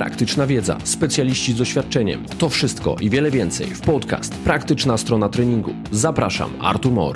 praktyczna wiedza, specjaliści z doświadczeniem. To wszystko i wiele więcej w podcast Praktyczna Strona Treningu. Zapraszam, Artur Mor.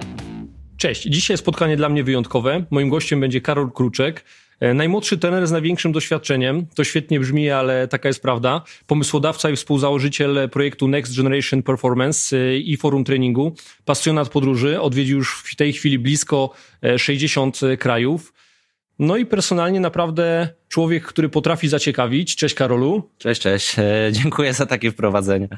Cześć, dzisiaj spotkanie dla mnie wyjątkowe. Moim gościem będzie Karol Kruczek, najmłodszy trener z największym doświadczeniem. To świetnie brzmi, ale taka jest prawda. Pomysłodawca i współzałożyciel projektu Next Generation Performance i Forum Treningu. Pasjonat podróży, odwiedził już w tej chwili blisko 60 krajów. No i personalnie naprawdę człowiek, który potrafi zaciekawić. Cześć Karolu. Cześć. Dziękuję za takie wprowadzenie.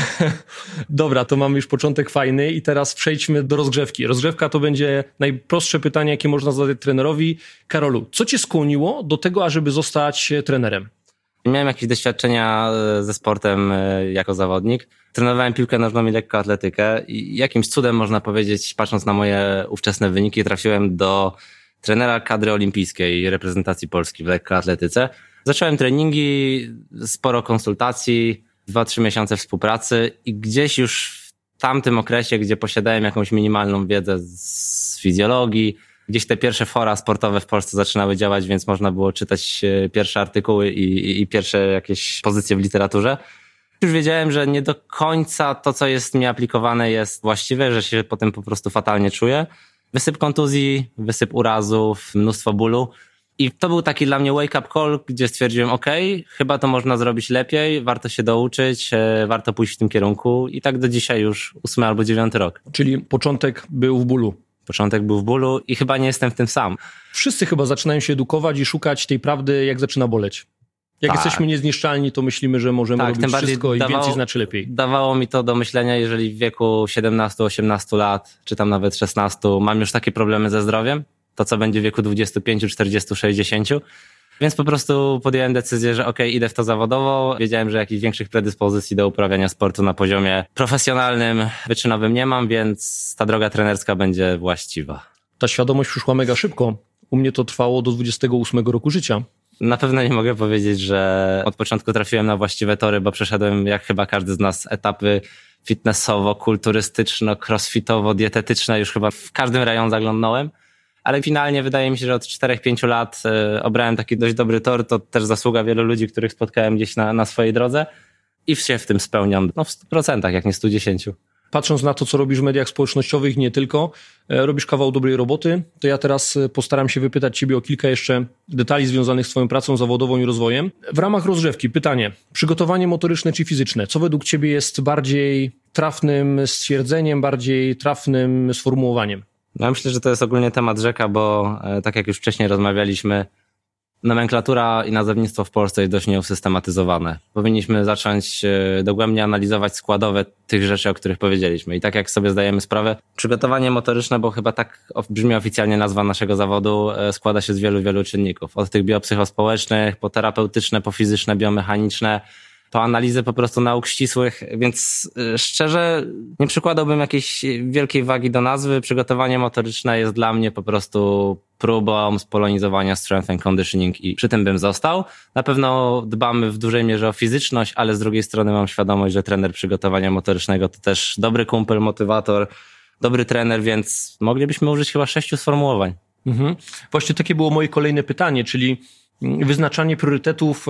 Dobra, to mamy już początek fajny i teraz przejdźmy do rozgrzewki. Rozgrzewka to będzie najprostsze pytanie, jakie można zadać trenerowi. Karolu, co cię skłoniło do tego, ażeby zostać trenerem? Miałem jakieś doświadczenia ze sportem jako zawodnik. Trenowałem piłkę nożną i lekkoatletykę i jakimś cudem, można powiedzieć, patrząc na moje ówczesne wyniki, trafiłem do trenera kadry olimpijskiej reprezentacji Polski w lekkoatletyce. Zacząłem treningi, sporo konsultacji, 2-3 miesiące współpracy i gdzieś już w tamtym okresie, gdzie posiadałem jakąś minimalną wiedzę z fizjologii, gdzieś te pierwsze fora sportowe w Polsce zaczynały działać, więc można było czytać pierwsze artykuły i pierwsze jakieś pozycje w literaturze. Już wiedziałem, że nie do końca to, co jest mi aplikowane, jest właściwe, że się potem po prostu fatalnie czuję. Wysyp kontuzji, wysyp urazów, mnóstwo bólu. I to był taki dla mnie wake-up call, gdzie stwierdziłem, chyba to można zrobić lepiej, warto się douczyć, warto pójść w tym kierunku. I tak do dzisiaj już 8 albo 9 rok. Czyli początek był w bólu. Początek był w bólu i chyba nie jestem w tym sam. Wszyscy chyba zaczynają się edukować i szukać tej prawdy, jak zaczyna boleć. Jak jesteśmy niezniszczalni, to myślimy, że możemy robić wszystko i więcej znaczy lepiej. Dawało mi to do myślenia, jeżeli w wieku 17-18 lat, czy tam nawet 16, mam już takie problemy ze zdrowiem, to co będzie w wieku 25, 40, 60. Więc po prostu podjąłem decyzję, że idę w to zawodowo. Wiedziałem, że jakichś większych predyspozycji do uprawiania sportu na poziomie profesjonalnym, wyczynowym nie mam, więc ta droga trenerska będzie właściwa. Ta świadomość przyszła mega szybko. U mnie to trwało do 28 roku życia. Na pewno nie mogę powiedzieć, że od początku trafiłem na właściwe tory, bo przeszedłem, jak chyba każdy z nas, etapy fitnessowo, kulturystyczno, crossfitowo, dietetyczne. Już chyba w każdym rejon zaglądnąłem. Ale finalnie wydaje mi się, że od 4-5 lat obrałem taki dość dobry tor. To też zasługa wielu ludzi, których spotkałem gdzieś na swojej drodze. I się w tym spełniam. W 100%, jak nie 110%. Patrząc na to, co robisz w mediach społecznościowych, nie tylko, robisz kawał dobrej roboty, to ja teraz postaram się wypytać Ciebie o kilka jeszcze detali związanych z Twoją pracą zawodową i rozwojem. W ramach rozgrzewki pytanie, przygotowanie motoryczne czy fizyczne, co według Ciebie jest bardziej trafnym stwierdzeniem, bardziej trafnym sformułowaniem? Ja myślę, że to jest ogólnie temat rzeka, bo tak jak już wcześniej rozmawialiśmy, nomenklatura i nazewnictwo w Polsce jest dość nieusystematyzowane. Powinniśmy zacząć dogłębnie analizować składowe tych rzeczy, o których powiedzieliśmy. I tak jak sobie zdajemy sprawę, przygotowanie motoryczne, bo chyba tak brzmi oficjalnie nazwa naszego zawodu, składa się z wielu czynników. Od tych biopsychospołecznych, po terapeutyczne, po fizyczne, biomechaniczne, po analizę po prostu nauk ścisłych, więc szczerze nie przykładałbym jakiejś wielkiej wagi do nazwy. Przygotowanie motoryczne jest dla mnie po prostu próbą spolonizowania strength and conditioning i przy tym bym został. Na pewno dbamy w dużej mierze o fizyczność, ale z drugiej strony mam świadomość, że trener przygotowania motorycznego to też dobry kumpel, motywator, dobry trener, więc moglibyśmy użyć chyba 6 sformułowań. Właśnie takie było moje kolejne pytanie, czyli wyznaczanie priorytetów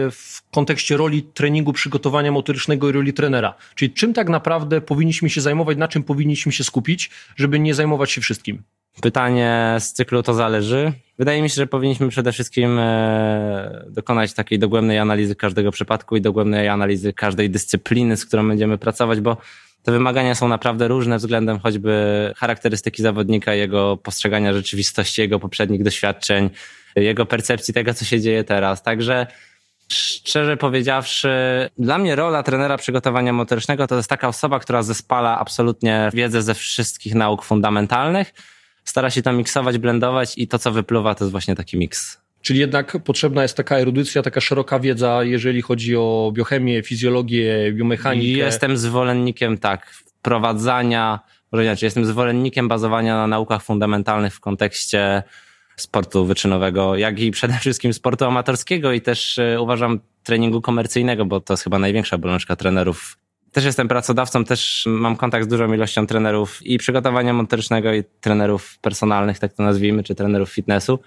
w kontekście roli treningu, przygotowania motorycznego i roli trenera. Czyli czym tak naprawdę powinniśmy się zajmować, na czym powinniśmy się skupić, żeby nie zajmować się wszystkim? Pytanie z cyklu to zależy. Wydaje mi się, że powinniśmy przede wszystkim dokonać takiej dogłębnej analizy każdego przypadku i dogłębnej analizy każdej dyscypliny, z którą będziemy pracować, bo te wymagania są naprawdę różne względem choćby charakterystyki zawodnika, jego postrzegania rzeczywistości, jego poprzednich doświadczeń, jego percepcji tego, co się dzieje teraz. Także szczerze powiedziawszy, dla mnie rola trenera przygotowania motorycznego to jest taka osoba, która zespala absolutnie wiedzę ze wszystkich nauk fundamentalnych, stara się to miksować, blendować i to, co wypluwa, to jest właśnie taki miks. Czyli jednak potrzebna jest taka erudycja, taka szeroka wiedza, jeżeli chodzi o biochemię, fizjologię, biomechanikę. Jestem zwolennikiem wprowadzania, może inaczej, jestem zwolennikiem bazowania na naukach fundamentalnych w kontekście sportu wyczynowego, jak i przede wszystkim sportu amatorskiego i też uważam treningu komercyjnego, bo to jest chyba największa bolączka trenerów. Też jestem pracodawcą, też mam kontakt z dużą ilością trenerów i przygotowania motorycznego i trenerów personalnych, tak to nazwijmy, czy trenerów fitnessu.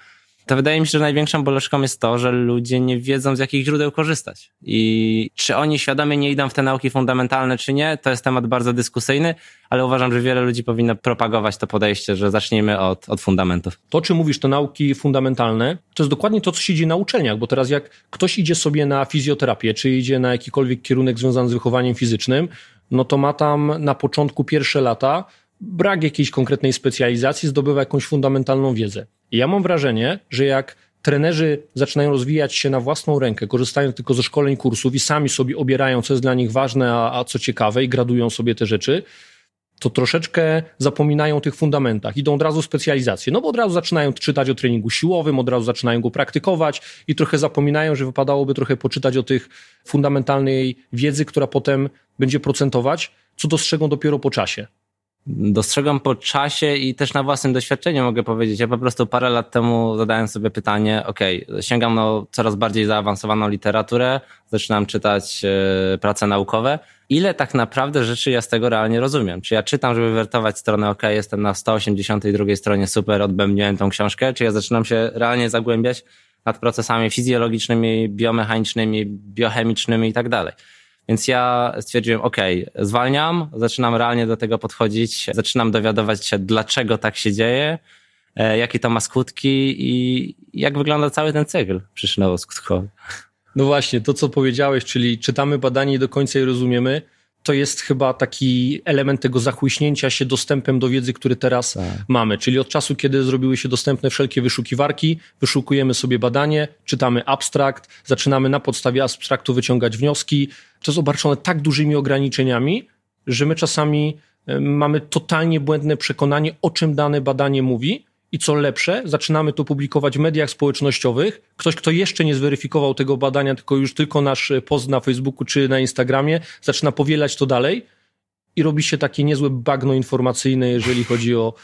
To wydaje mi się, że największą bolączką jest to, że ludzie nie wiedzą, z jakich źródeł korzystać. I czy oni świadomie nie idą w te nauki fundamentalne, czy nie, to jest temat bardzo dyskusyjny, ale uważam, że wiele ludzi powinno propagować to podejście, że zacznijmy od fundamentów. To, czy mówisz, te nauki fundamentalne, to jest dokładnie to, co się dzieje na uczelniach, bo teraz jak ktoś idzie sobie na fizjoterapię, czy idzie na jakikolwiek kierunek związany z wychowaniem fizycznym, no to ma tam na początku pierwsze lata brak jakiejś konkretnej specjalizacji, zdobywa jakąś fundamentalną wiedzę. I ja mam wrażenie, że jak trenerzy zaczynają rozwijać się na własną rękę, korzystają tylko ze szkoleń, kursów i sami sobie obierają, co jest dla nich ważne, a co ciekawe i gradują sobie te rzeczy, to troszeczkę zapominają o tych fundamentach. Idą od razu w specjalizację, no bo od razu zaczynają czytać o treningu siłowym, od razu zaczynają go praktykować i trochę zapominają, że wypadałoby trochę poczytać o tych fundamentalnej wiedzy, która potem będzie procentować, co dostrzegą dopiero po czasie. Dostrzegam po czasie i też na własnym doświadczeniu mogę powiedzieć. Ja po prostu parę lat temu zadałem sobie pytanie, sięgam na coraz bardziej zaawansowaną literaturę, zaczynam czytać prace naukowe. Ile tak naprawdę rzeczy ja z tego realnie rozumiem? Czy ja czytam, żeby wertować stronę, jestem na 182 stronie, super, odbębniłem tą książkę, czy ja zaczynam się realnie zagłębiać nad procesami fizjologicznymi, biomechanicznymi, biochemicznymi i tak dalej. Więc ja stwierdziłem, zwalniam, zaczynam realnie do tego podchodzić, zaczynam dowiadywać się, dlaczego tak się dzieje, jakie to ma skutki i jak wygląda cały ten cykl przyczynowo-skutkowy. No właśnie, to co powiedziałeś, czyli czytamy badanie i do końca je rozumiemy, to jest chyba taki element tego zachłyśnięcia się dostępem do wiedzy, który teraz mamy. Czyli od czasu, kiedy zrobiły się dostępne wszelkie wyszukiwarki, wyszukujemy sobie badanie, czytamy abstrakt, zaczynamy na podstawie abstraktu wyciągać wnioski. To jest obarczone tak dużymi ograniczeniami, że my czasami mamy totalnie błędne przekonanie, o czym dane badanie mówi. I co lepsze, zaczynamy to publikować w mediach społecznościowych. Ktoś, kto jeszcze nie zweryfikował tego badania, tylko nasz post na Facebooku czy na Instagramie, zaczyna powielać to dalej i robi się takie niezłe bagno informacyjne, jeżeli chodzi o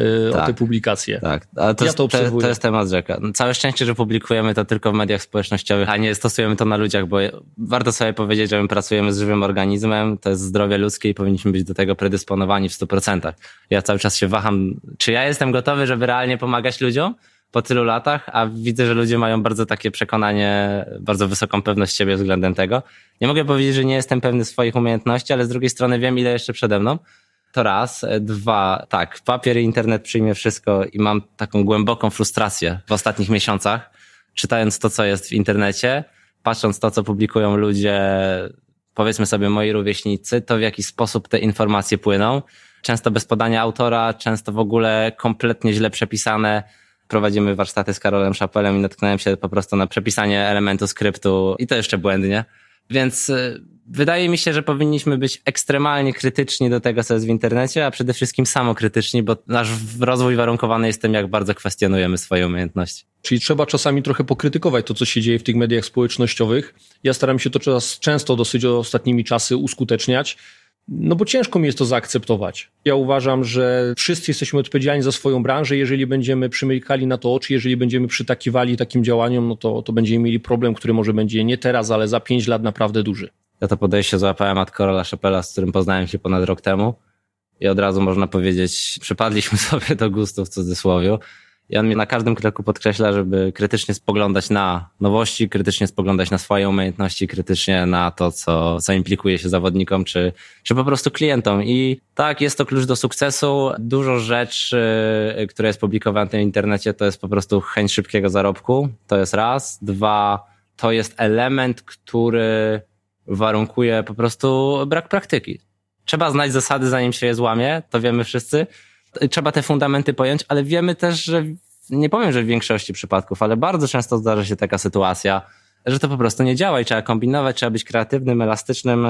te publikacje. Tak, ale to jest temat rzeka. Całe szczęście, że publikujemy to tylko w mediach społecznościowych, a nie stosujemy to na ludziach, bo warto sobie powiedzieć, że my pracujemy z żywym organizmem, to jest zdrowie ludzkie i powinniśmy być do tego predysponowani w 100%. Ja cały czas się waham, czy ja jestem gotowy, żeby realnie pomagać ludziom po tylu latach, a widzę, że ludzie mają bardzo takie przekonanie, bardzo wysoką pewność siebie względem tego. Nie mogę powiedzieć, że nie jestem pewny swoich umiejętności, ale z drugiej strony wiem, ile jeszcze przede mną. To raz. Dwa, papier i internet przyjmie wszystko i mam taką głęboką frustrację w ostatnich miesiącach, czytając to, co jest w internecie, patrząc to, co publikują ludzie, powiedzmy sobie moi rówieśnicy, to w jaki sposób te informacje płyną. Często bez podania autora, często w ogóle kompletnie źle przepisane. Prowadzimy warsztaty z Karolem Szapelem i natknąłem się po prostu na przepisanie elementu skryptu i to jeszcze błędnie. Więc wydaje mi się, że powinniśmy być ekstremalnie krytyczni do tego, co jest w internecie, a przede wszystkim samokrytyczni, bo nasz rozwój warunkowany jest tym, jak bardzo kwestionujemy swoje umiejętności. Czyli trzeba czasami trochę pokrytykować to, co się dzieje w tych mediach społecznościowych. Ja staram się to często dosyć ostatnimi czasy uskuteczniać, no bo ciężko mi jest to zaakceptować. Ja uważam, że wszyscy jesteśmy odpowiedzialni za swoją branżę. Jeżeli będziemy przymykali na to oczy, jeżeli będziemy przytakiwali takim działaniom, no to będziemy mieli problem, który może będzie nie teraz, ale za 5 lat naprawdę duży. Ja to podejście złapałem od Karola Szapela, z którym poznałem się ponad rok temu i od razu można powiedzieć, przypadliśmy sobie do gustu w cudzysłowie. I on mi na każdym kroku podkreśla, żeby krytycznie spoglądać na nowości, krytycznie spoglądać na swoje umiejętności, krytycznie na to, co implikuje się zawodnikom, czy po prostu klientom. I tak, jest to klucz do sukcesu. Dużo rzeczy, które jest publikowane w internecie, to jest po prostu chęć szybkiego zarobku. To jest raz. Dwa, to jest element, który warunkuje po prostu brak praktyki. Trzeba znać zasady, zanim się je złamie, to wiemy wszyscy. Trzeba te fundamenty pojąć, ale wiemy też, że nie powiem, że w większości przypadków, ale bardzo często zdarza się taka sytuacja, że to po prostu nie działa i trzeba kombinować, trzeba być kreatywnym, elastycznym.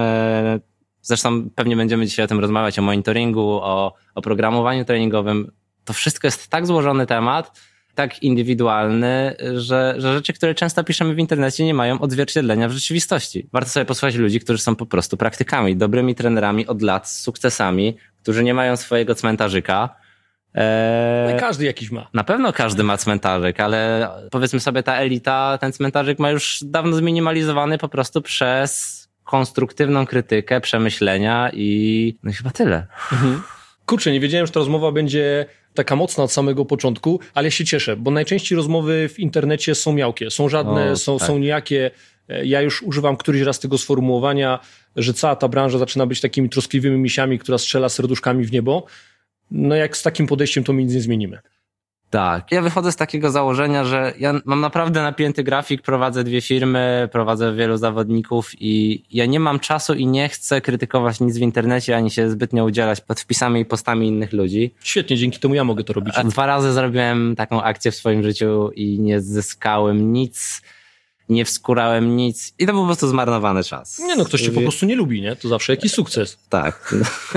Zresztą pewnie będziemy dzisiaj o tym rozmawiać, o monitoringu, o programowaniu treningowym. To wszystko jest tak złożony temat, tak indywidualny, że rzeczy, które często piszemy w internecie, nie mają odzwierciedlenia w rzeczywistości. Warto sobie posłuchać ludzi, którzy są po prostu praktykami, dobrymi trenerami od lat, z sukcesami, którzy nie mają swojego cmentarzyka. Ale każdy jakiś ma. Na pewno każdy ma cmentarzyk, ale powiedzmy sobie ta elita, ten cmentarzyk ma już dawno zminimalizowany po prostu przez konstruktywną krytykę, przemyślenia i no i chyba tyle. Kurczę, nie wiedziałem, że ta rozmowa będzie taka mocna od samego początku, ale ja się cieszę, bo najczęściej rozmowy w internecie są miałkie, są żadne, są nijakie. Ja już używam któryś raz tego sformułowania, że cała ta branża zaczyna być takimi troskliwymi misiami, która strzela serduszkami w niebo. No jak z takim podejściem to my nic nie zmienimy. Tak, ja wychodzę z takiego założenia, że ja mam naprawdę napięty grafik, prowadzę 2 firmy, prowadzę wielu zawodników i ja nie mam czasu i nie chcę krytykować nic w internecie, ani się zbytnio udzielać pod wpisami i postami innych ludzi. Świetnie, dzięki temu ja mogę to robić. 2 razy zrobiłem taką akcję w swoim życiu i nie zyskałem nic, nie wskórałem nic i to był po prostu zmarnowany czas. Nie no, ktoś cię po prostu nie lubi, nie? To zawsze jakiś sukces. Tak,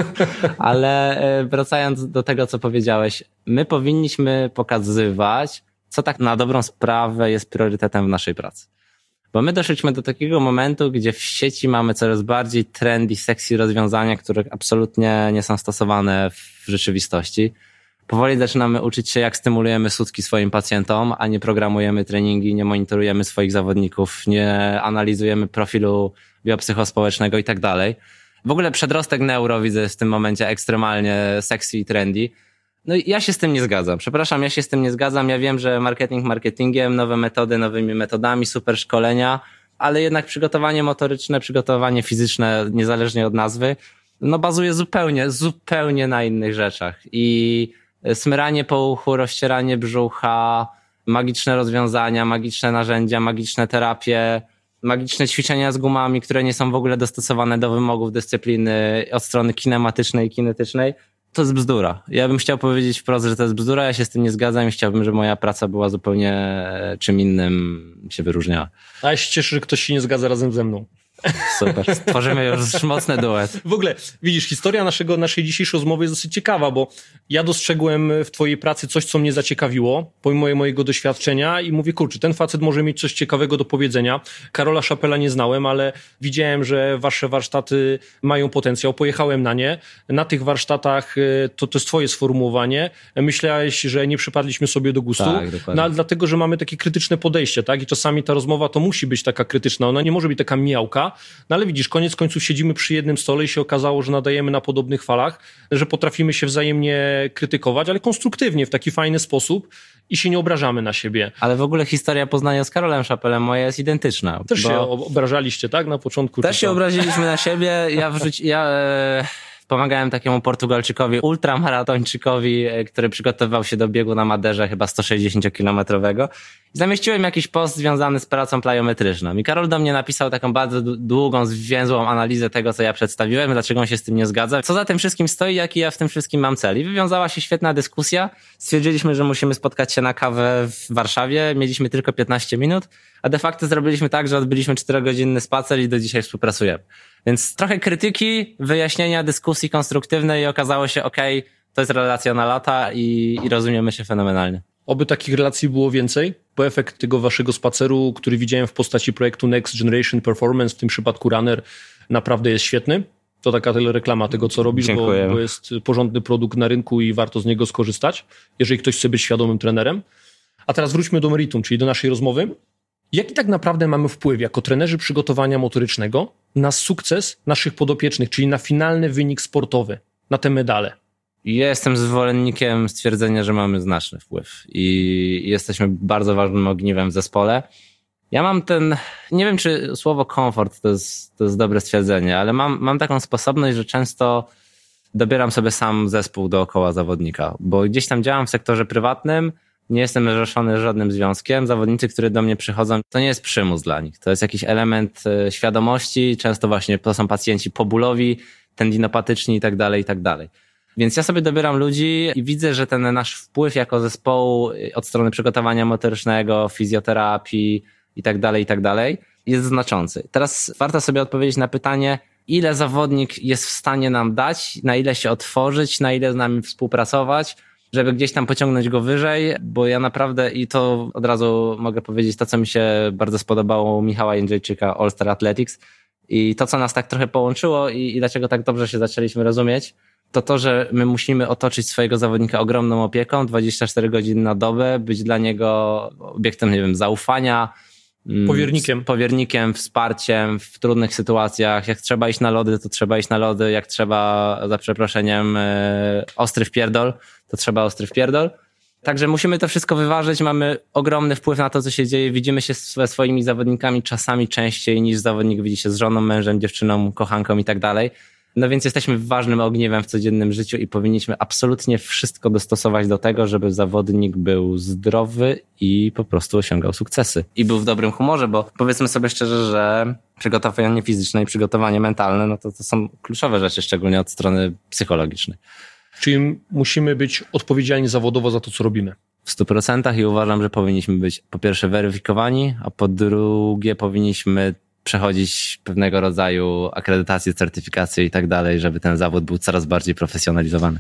ale wracając do tego, co powiedziałeś, my powinniśmy pokazywać, co tak na dobrą sprawę jest priorytetem w naszej pracy. Bo my doszliśmy do takiego momentu, gdzie w sieci mamy coraz bardziej trendy, sexy rozwiązania, które absolutnie nie są stosowane w rzeczywistości. Powoli zaczynamy uczyć się, jak stymulujemy sutki swoim pacjentom, a nie programujemy treningi, nie monitorujemy swoich zawodników, nie analizujemy profilu biopsychospołecznego i tak dalej. W ogóle przedrostek neuro widzę w tym momencie ekstremalnie sexy i trendy. No i ja się z tym nie zgadzam. Przepraszam, ja się z tym nie zgadzam. Ja wiem, że marketing marketingiem, nowe metody nowymi metodami, super szkolenia, ale jednak przygotowanie motoryczne, przygotowanie fizyczne, niezależnie od nazwy, no bazuje zupełnie na innych rzeczach. I smyranie po uchu, rozcieranie brzucha, magiczne rozwiązania, magiczne narzędzia, magiczne terapie, magiczne ćwiczenia z gumami, które nie są w ogóle dostosowane do wymogów dyscypliny od strony kinematycznej i kinetycznej, to jest bzdura. Ja bym chciał powiedzieć wprost, że to jest bzdura, ja się z tym nie zgadzam i chciałbym, żeby moja praca była zupełnie czym innym się wyróżniała. A ja się cieszę, że ktoś się nie zgadza razem ze mną. Super, stworzymy już mocny duet. W ogóle, widzisz, historia naszej dzisiejszej rozmowy jest dosyć ciekawa, bo ja dostrzegłem w twojej pracy coś, co mnie zaciekawiło, pomimo mojego doświadczenia i mówię, kurczę, ten facet może mieć coś ciekawego do powiedzenia. Karola Szapela nie znałem, ale widziałem, że wasze warsztaty mają potencjał, pojechałem na nie. Na tych warsztatach, to jest twoje sformułowanie, myślałeś, że nie przypadliśmy sobie do gustu, tak, dokładnie. No ale dlatego, że mamy takie krytyczne podejście, tak? I czasami ta rozmowa to musi być taka krytyczna, ona nie może być taka miałka. No ale widzisz, koniec końców siedzimy przy jednym stole i się okazało, że nadajemy na podobnych falach, że potrafimy się wzajemnie krytykować, ale konstruktywnie, w taki fajny sposób i się nie obrażamy na siebie. Ale w ogóle historia poznania z Karolem Szapelem moja jest identyczna. Też się obrażaliście, tak? Na początku. Też się obraziliśmy na siebie. Pomagałem takiemu Portugalczykowi, ultramaratończykowi, który przygotowywał się do biegu na Maderze, chyba 160-kilometrowego. I zamieściłem jakiś post związany z pracą plyometryczną. I Karol do mnie napisał taką bardzo długą, zwięzłą analizę tego, co ja przedstawiłem, dlaczego on się z tym nie zgadza, co za tym wszystkim stoi, jaki ja w tym wszystkim mam cel. I wywiązała się świetna dyskusja. Stwierdziliśmy, że musimy spotkać się na kawę w Warszawie. Mieliśmy tylko 15 minut, a de facto zrobiliśmy tak, że odbyliśmy 4-godzinny spacer i do dzisiaj współpracujemy. Więc trochę krytyki, wyjaśnienia, dyskusji konstruktywnej i okazało się, to jest relacja na lata i rozumiemy się fenomenalnie. Oby takich relacji było więcej, bo efekt tego waszego spaceru, który widziałem w postaci projektu Next Generation Performance, w tym przypadku Runner, naprawdę jest świetny. To taka reklama tego, co robisz, bo jest porządny produkt na rynku i warto z niego skorzystać, jeżeli ktoś chce być świadomym trenerem. A teraz wróćmy do meritum, czyli do naszej rozmowy. Jaki tak naprawdę mamy wpływ jako trenerzy przygotowania motorycznego na sukces naszych podopiecznych, czyli na finalny wynik sportowy, na te medale? Ja jestem zwolennikiem stwierdzenia, że mamy znaczny wpływ i jesteśmy bardzo ważnym ogniwem w zespole. Ja mam nie wiem, czy słowo komfort to jest dobre stwierdzenie, ale mam taką sposobność, że często dobieram sobie sam zespół dookoła zawodnika, bo gdzieś tam działam w sektorze prywatnym, nie jestem zrzeszony żadnym związkiem. Zawodnicy, którzy do mnie przychodzą, to nie jest przymus dla nich. To jest jakiś element świadomości. Często właśnie to są pacjenci pobólowi, tendinopatyczni i tak dalej. Więc ja sobie dobieram ludzi i widzę, że ten nasz wpływ jako zespołu od strony przygotowania motorycznego, fizjoterapii i tak dalej jest znaczący. Teraz warto sobie odpowiedzieć na pytanie, ile zawodnik jest w stanie nam dać, na ile się otworzyć, na ile z nami współpracować, żeby gdzieś tam pociągnąć go wyżej, bo ja naprawdę, i to od razu mogę powiedzieć, to co mi się bardzo spodobało u Michała Jędrzejczyka, All Star Athletics i to co nas tak trochę połączyło i dlaczego tak dobrze się zaczęliśmy rozumieć, to, że my musimy otoczyć swojego zawodnika ogromną opieką, 24 godziny na dobę, być dla niego obiektem, zaufania, powiernikiem, wsparciem w trudnych sytuacjach. Jak trzeba iść na lody, to trzeba iść na lody. Jak trzeba, za przeproszeniem, ostry wpierdol, to trzeba ostry wpierdol. Także musimy to wszystko wyważyć, mamy ogromny wpływ na to, co się dzieje, widzimy się ze swoimi zawodnikami czasami częściej niż zawodnik widzi się z żoną, mężem, dziewczyną, kochanką i tak dalej. No więc jesteśmy ważnym ogniwem w codziennym życiu i powinniśmy absolutnie wszystko dostosować do tego, żeby zawodnik był zdrowy i po prostu osiągał sukcesy. I był w dobrym humorze, bo powiedzmy sobie szczerze, że przygotowanie fizyczne i przygotowanie mentalne, no to są kluczowe rzeczy, szczególnie od strony psychologicznej. Czyli musimy być odpowiedzialni zawodowo za to, co robimy. W 100% i uważam, że powinniśmy być po pierwsze weryfikowani, a po drugie powinniśmy przechodzić pewnego rodzaju akredytację, certyfikację i tak dalej, żeby ten zawód był coraz bardziej profesjonalizowany.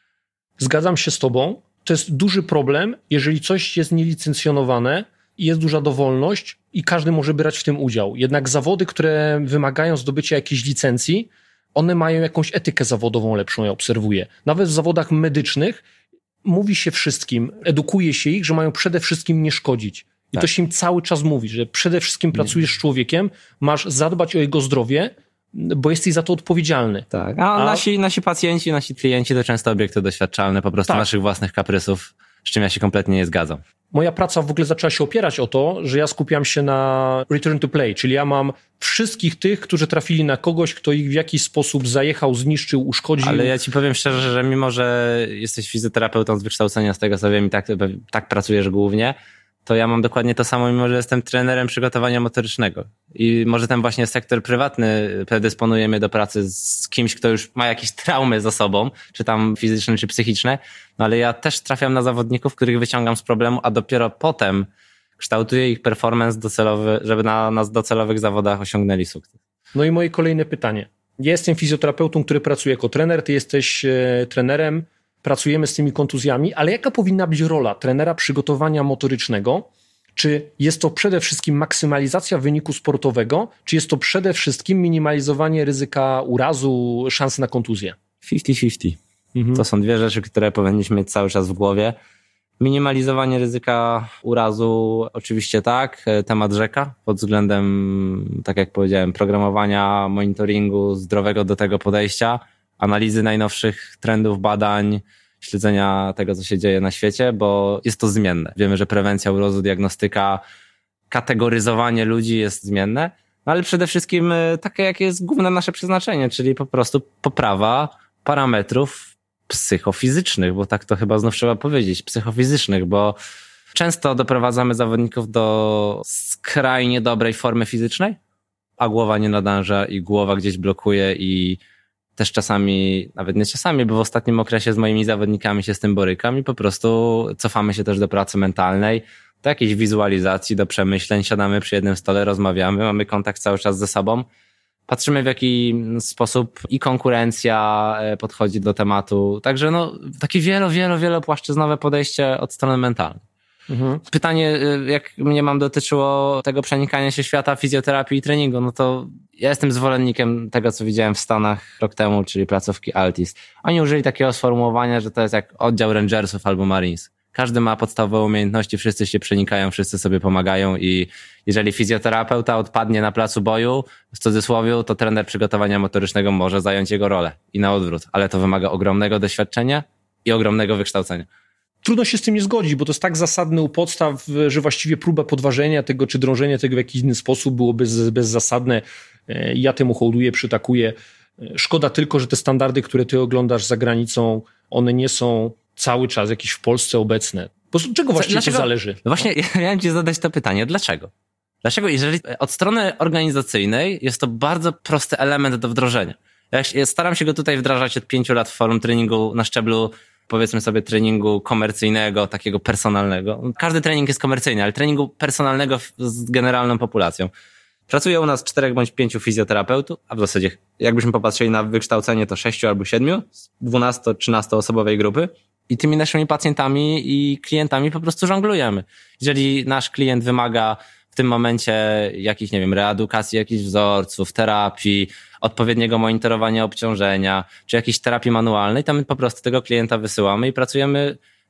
Zgadzam się z tobą. To jest duży problem, jeżeli coś jest nielicencjonowane i jest duża dowolność i każdy może brać w tym udział. Jednak zawody, które wymagają zdobycia jakiejś licencji, one mają jakąś etykę zawodową lepszą, ja obserwuję. Nawet w zawodach medycznych mówi się wszystkim, edukuje się ich, że mają przede wszystkim nie szkodzić. I to się im cały czas mówi, że przede wszystkim pracujesz z człowiekiem, masz zadbać o jego zdrowie, bo jesteś za to odpowiedzialny. Tak, a nasi pacjenci, nasi klienci to często obiekty doświadczalne po prostu naszych własnych kaprysów, z czym ja się kompletnie nie zgadzam. Moja praca w ogóle zaczęła się opierać o to, że ja skupiam się na return to play, czyli ja mam wszystkich tych, którzy trafili na kogoś, kto ich w jakiś sposób zajechał, zniszczył, uszkodził. Ale ja ci powiem szczerze, że mimo, że jesteś fizjoterapeutą z wykształcenia, z tego co wiem i tak pracujesz głównie, to ja mam dokładnie to samo, mimo że jestem trenerem przygotowania motorycznego. I może ten właśnie sektor prywatny predysponuje mnie do pracy z kimś, kto już ma jakieś traumy za sobą, czy tam fizyczne, czy psychiczne, no ale ja też trafiam na zawodników, których wyciągam z problemu, a dopiero potem kształtuję ich performance docelowy, żeby na docelowych zawodach osiągnęli sukces. No i moje kolejne pytanie. Ja jestem fizjoterapeutą, który pracuje jako trener, ty jesteś trenerem, pracujemy z tymi kontuzjami, ale jaka powinna być rola trenera przygotowania motorycznego? Czy jest to przede wszystkim maksymalizacja wyniku sportowego, czy jest to przede wszystkim minimalizowanie ryzyka urazu, szans na kontuzję? 50-50. To są dwie rzeczy, które powinniśmy mieć cały czas w głowie. Minimalizowanie ryzyka urazu oczywiście tak, temat rzeka pod względem, tak jak powiedziałem, programowania, monitoringu, zdrowego do tego podejścia, analizy najnowszych trendów, badań, śledzenia tego, co się dzieje na świecie, bo jest to zmienne. Wiemy, że prewencja urazu, diagnostyka, kategoryzowanie ludzi jest zmienne, no ale przede wszystkim takie, jakie jest główne nasze przeznaczenie, czyli po prostu poprawa parametrów psychofizycznych, bo tak to chyba znów trzeba powiedzieć, psychofizycznych, bo często doprowadzamy zawodników do skrajnie dobrej formy fizycznej, a głowa nie nadąża i głowa gdzieś blokuje i też czasami, nawet nie czasami, bo w ostatnim okresie z moimi zawodnikami się z tym borykam i po prostu cofamy się też do pracy mentalnej, do jakiejś wizualizacji, do przemyśleń, siadamy przy jednym stole, rozmawiamy, mamy kontakt cały czas ze sobą, patrzymy w jaki sposób i konkurencja podchodzi do tematu, także no takie wielopłaszczyznowe podejście od strony mentalnej. Pytanie, jak mnie dotyczyło tego przenikania się świata fizjoterapii i treningu, no to ja jestem zwolennikiem tego, co widziałem w Stanach rok temu, czyli placówki Altis. Oni użyli takiego sformułowania, że to jest jak oddział Rangersów albo Marines. Każdy ma podstawowe umiejętności, wszyscy się przenikają, wszyscy sobie pomagają i jeżeli fizjoterapeuta odpadnie na placu boju, w cudzysłowie, to trener przygotowania motorycznego może zająć jego rolę i na odwrót, ale to wymaga ogromnego doświadczenia i ogromnego wykształcenia. Trudno się z tym nie zgodzić, bo to jest tak zasadne u podstaw, że właściwie próba podważenia tego, czy drążenia tego w jakiś inny sposób było bezzasadne. Ja temu hołduję, przytakuję. Szkoda tylko, że te standardy, które ty oglądasz za granicą, one nie są cały czas jakieś w Polsce obecne. Bo z czego właściwie to zależy? No właśnie, ja miałem ci zadać to pytanie. Dlaczego? Dlaczego, jeżeli od strony organizacyjnej jest to bardzo prosty element do wdrożenia. Ja staram się go tutaj wdrażać od 5 lat w forum treningu na szczeblu, powiedzmy sobie, treningu komercyjnego, takiego personalnego. Każdy trening jest komercyjny, ale treningu personalnego z generalną populacją. Pracuje u nas 4 bądź 5 fizjoterapeutów, a w zasadzie jakbyśmy popatrzyli na wykształcenie, to 6 albo 7 z 12-13 osobowej grupy i tymi naszymi pacjentami i klientami po prostu żonglujemy. Jeżeli nasz klient wymaga w tym momencie jakichś, nie wiem, reedukacji jakichś wzorców, terapii, odpowiedniego monitorowania obciążenia, czy jakiejś terapii manualnej, to my po prostu tego klienta wysyłamy i pracujemy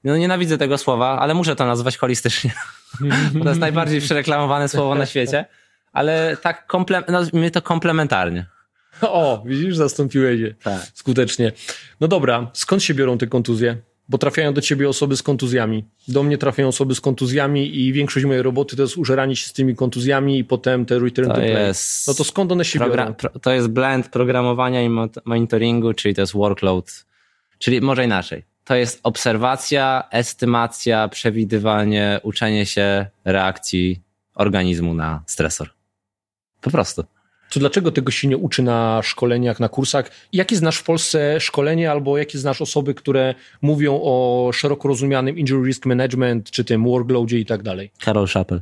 No nienawidzę tego słowa, ale muszę to nazwać holistycznie. To jest najbardziej przereklamowane słowo na świecie, ale tak nazwijmy to komplementarnie. O, widzisz, zastąpiłeś je skutecznie. No dobra, skąd się biorą te kontuzje? Bo trafiają do ciebie osoby z kontuzjami. Do mnie trafiają osoby z kontuzjami i większość mojej roboty to jest użeranie się z tymi kontuzjami i potem te return to play. No to skąd one się biorą? To jest blend programowania i monitoringu, czyli to jest workload. Czyli może inaczej. To jest obserwacja, estymacja, przewidywanie, uczenie się reakcji organizmu na stresor. Po prostu. To dlaczego tego się nie uczy na szkoleniach, na kursach? Jakie znasz w Polsce szkolenie albo jakie znasz osoby, które mówią o szeroko rozumianym injury risk management, czy tym workloadzie i tak dalej? Karol Schappel.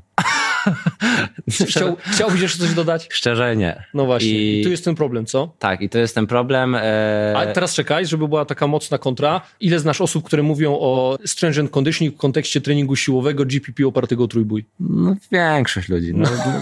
Chciałbyś jeszcze coś dodać? Szczerze nie. No właśnie. I tu jest ten problem, co? Tak, i to jest ten problem. A teraz czekaj, żeby była taka mocna kontra. Ile znasz osób, które mówią o strength and conditioning w kontekście treningu siłowego GPP opartego o trójbój? No większość ludzi.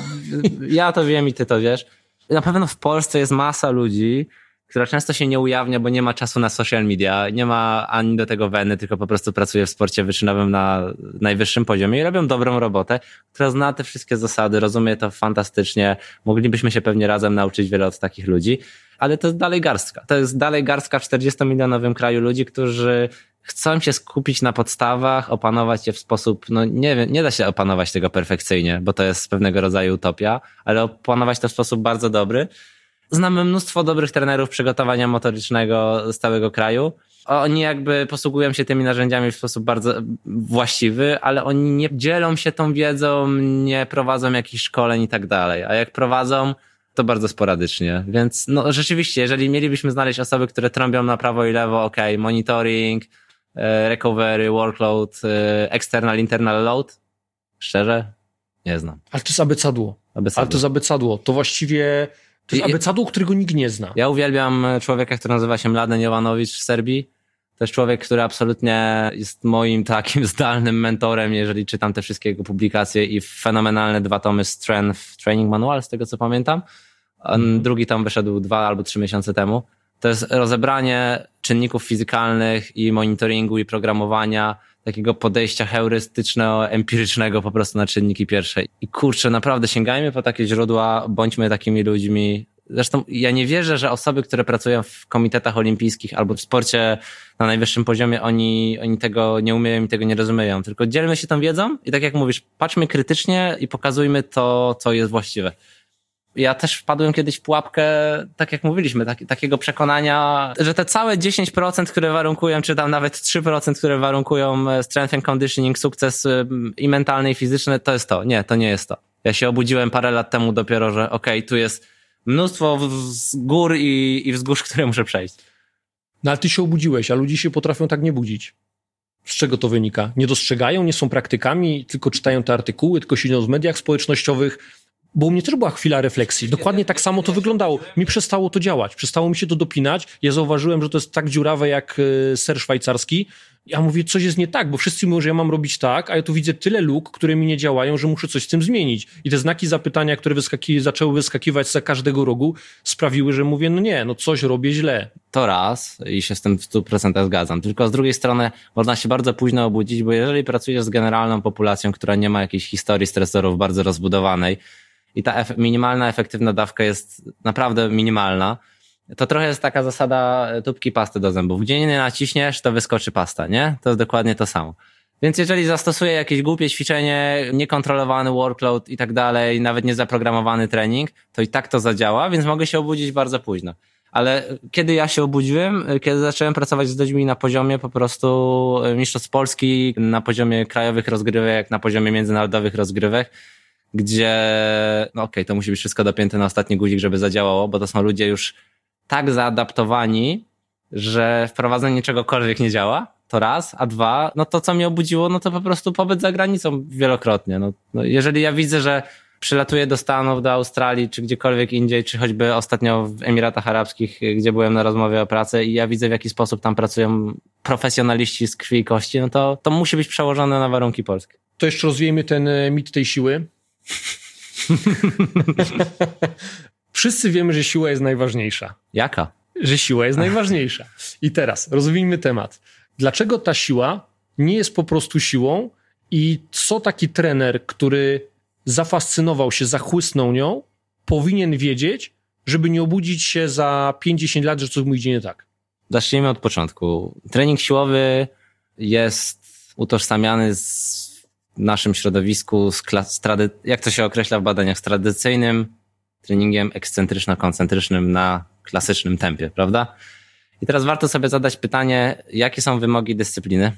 Ja to wiem i ty to wiesz. Na pewno w Polsce jest masa ludzi, która często się nie ujawnia, bo nie ma czasu na social media, nie ma ani do tego weny, tylko po prostu pracuje w sporcie wyczynowym na najwyższym poziomie i robią dobrą robotę, która zna te wszystkie zasady, rozumie to fantastycznie. Moglibyśmy się pewnie razem nauczyć wiele od takich ludzi, ale to jest dalej garstka. To jest dalej garstka w 40-milionowym kraju ludzi, którzy chcą się skupić na podstawach, opanować je w sposób, no nie wiem, nie da się opanować tego perfekcyjnie, bo to jest pewnego rodzaju utopia, ale opanować to w sposób bardzo dobry. Znamy mnóstwo dobrych trenerów przygotowania motorycznego z całego kraju. Oni jakby posługują się tymi narzędziami w sposób bardzo właściwy, ale oni nie dzielą się tą wiedzą, nie prowadzą jakichś szkoleń i tak dalej. A jak prowadzą, to bardzo sporadycznie. Więc no rzeczywiście, jeżeli mielibyśmy znaleźć osoby, które trąbią na prawo i lewo, monitoring, recovery, workload, external, internal load, szczerze, nie znam. Ale to jest abecadło. Ale to jest abecadło. To właściwie... To jest abecadło, którego nikt nie zna. Ja uwielbiam człowieka, który nazywa się Mladen Jovanovich w Serbii. To jest człowiek, który absolutnie jest moim takim zdalnym mentorem, jeżeli czytam te wszystkie jego publikacje i fenomenalne 2 tomy Strength Training Manual, z tego co pamiętam. Drugi tom wyszedł 2 albo 3 miesiące temu. To jest rozebranie czynników fizykalnych i monitoringu i programowania, takiego podejścia heurystyczno-empirycznego po prostu na czynniki pierwsze. I kurczę, naprawdę sięgajmy po takie źródła, bądźmy takimi ludźmi. Zresztą ja nie wierzę, że osoby, które pracują w komitetach olimpijskich albo w sporcie na najwyższym poziomie, oni tego nie umieją i tego nie rozumieją. Tylko dzielmy się tą wiedzą i tak jak mówisz, patrzmy krytycznie i pokazujmy to, co jest właściwe. Ja też wpadłem kiedyś w pułapkę, tak jak mówiliśmy, takiego przekonania, że te całe 10%, które warunkują, czy tam nawet 3%, które warunkują strength and conditioning, sukces i mentalny, i fizyczny, to jest to. Nie, to nie jest to. Ja się obudziłem parę lat temu dopiero, że tu jest mnóstwo gór i wzgórz, które muszę przejść. No ale ty się obudziłeś, a ludzie się potrafią tak nie budzić. Z czego to wynika? Nie dostrzegają, nie są praktykami, tylko czytają te artykuły, tylko siedzą w mediach społecznościowych. Bo u mnie też była chwila refleksji. Dokładnie tak samo to wyglądało. Mi przestało to działać. Przestało mi się to dopinać. Ja zauważyłem, że to jest tak dziurawe jak ser szwajcarski. Ja mówię, coś jest nie tak, bo wszyscy mówią, że ja mam robić tak, a ja tu widzę tyle luk, które mi nie działają, że muszę coś z tym zmienić. I te znaki zapytania, które zaczęły wyskakiwać z każdego rogu, sprawiły, że mówię, coś robię źle. To raz i się z tym w 100% zgadzam. Tylko z drugiej strony można się bardzo późno obudzić, bo jeżeli pracujesz z generalną populacją, która nie ma jakiejś historii stresorów bardzo rozbudowanej, i ta minimalna, efektywna dawka jest naprawdę minimalna, to trochę jest taka zasada tubki pasty do zębów. Gdzie nie naciśniesz, to wyskoczy pasta, nie? To jest dokładnie to samo. Więc jeżeli zastosuję jakieś głupie ćwiczenie, niekontrolowany workload i tak dalej, nawet niezaprogramowany trening, to i tak to zadziała, więc mogę się obudzić bardzo późno. Ale kiedy ja się obudziłem, kiedy zacząłem pracować z ludźmi na poziomie po prostu mistrzostw Polski, na poziomie krajowych rozgrywek, na poziomie międzynarodowych rozgrywek, gdzie to musi być wszystko dopięte na ostatni guzik, żeby zadziałało, bo to są ludzie już tak zaadaptowani, że wprowadzenie czegokolwiek nie działa, to raz, a dwa, to co mnie obudziło, to po prostu pobyt za granicą wielokrotnie. Jeżeli ja widzę, że przylatuję do Stanów, do Australii, czy gdziekolwiek indziej, czy choćby ostatnio w Emiratach Arabskich, gdzie byłem na rozmowie o pracy i ja widzę, w jaki sposób tam pracują profesjonaliści z krwi i kości, to musi być przełożone na warunki polskie. To jeszcze rozwijmy ten mit tej siły. Wszyscy wiemy, że siła jest najważniejsza. Jaka? Że siła jest najważniejsza. I teraz rozwijmy temat. Dlaczego ta siła nie jest po prostu siłą i co taki trener, który zafascynował się, zachłysnął nią, powinien wiedzieć, żeby nie obudzić się za 50 lat, że coś mu idzie nie tak? Zacznijmy od początku. Trening siłowy jest utożsamiany w naszym środowisku jak to się określa w badaniach, z tradycyjnym treningiem ekscentryczno-koncentrycznym na klasycznym tempie, prawda? I teraz warto sobie zadać pytanie, jakie są wymogi dyscypliny,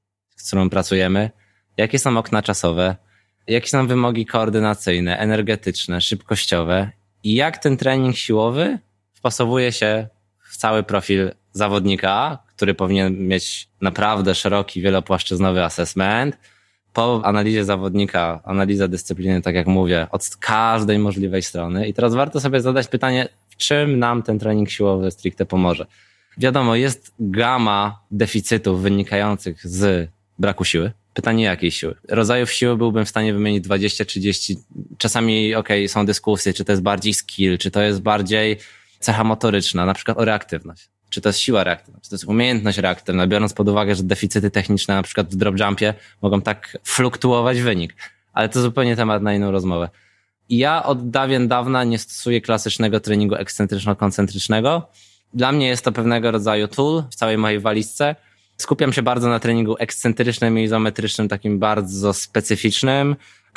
z którą pracujemy, jakie są okna czasowe, jakie są wymogi koordynacyjne, energetyczne, szybkościowe i jak ten trening siłowy wpasowuje się w cały profil zawodnika, który powinien mieć naprawdę szeroki, wielopłaszczyznowy assessment. Po analizie zawodnika, analiza dyscypliny, tak jak mówię, od każdej możliwej strony. I teraz warto sobie zadać pytanie, w czym nam ten trening siłowy stricte pomoże. Wiadomo, jest gama deficytów wynikających z braku siły. Pytanie jakiej siły? Rodzajów siły byłbym w stanie wymienić 20, 30. Czasami są dyskusje, czy to jest bardziej skill, czy to jest bardziej cecha motoryczna, na przykład o reaktywność. Czy to jest siła reaktywna, czy to jest umiejętność reaktywna, biorąc pod uwagę, że deficyty techniczne na przykład w drop jumpie mogą tak fluktuować wynik. Ale to zupełnie temat na inną rozmowę. I ja od dawien dawna nie stosuję klasycznego treningu ekscentryczno-koncentrycznego. Dla mnie jest to pewnego rodzaju tool w całej mojej walizce. Skupiam się bardzo na treningu ekscentrycznym i izometrycznym, takim bardzo specyficznym,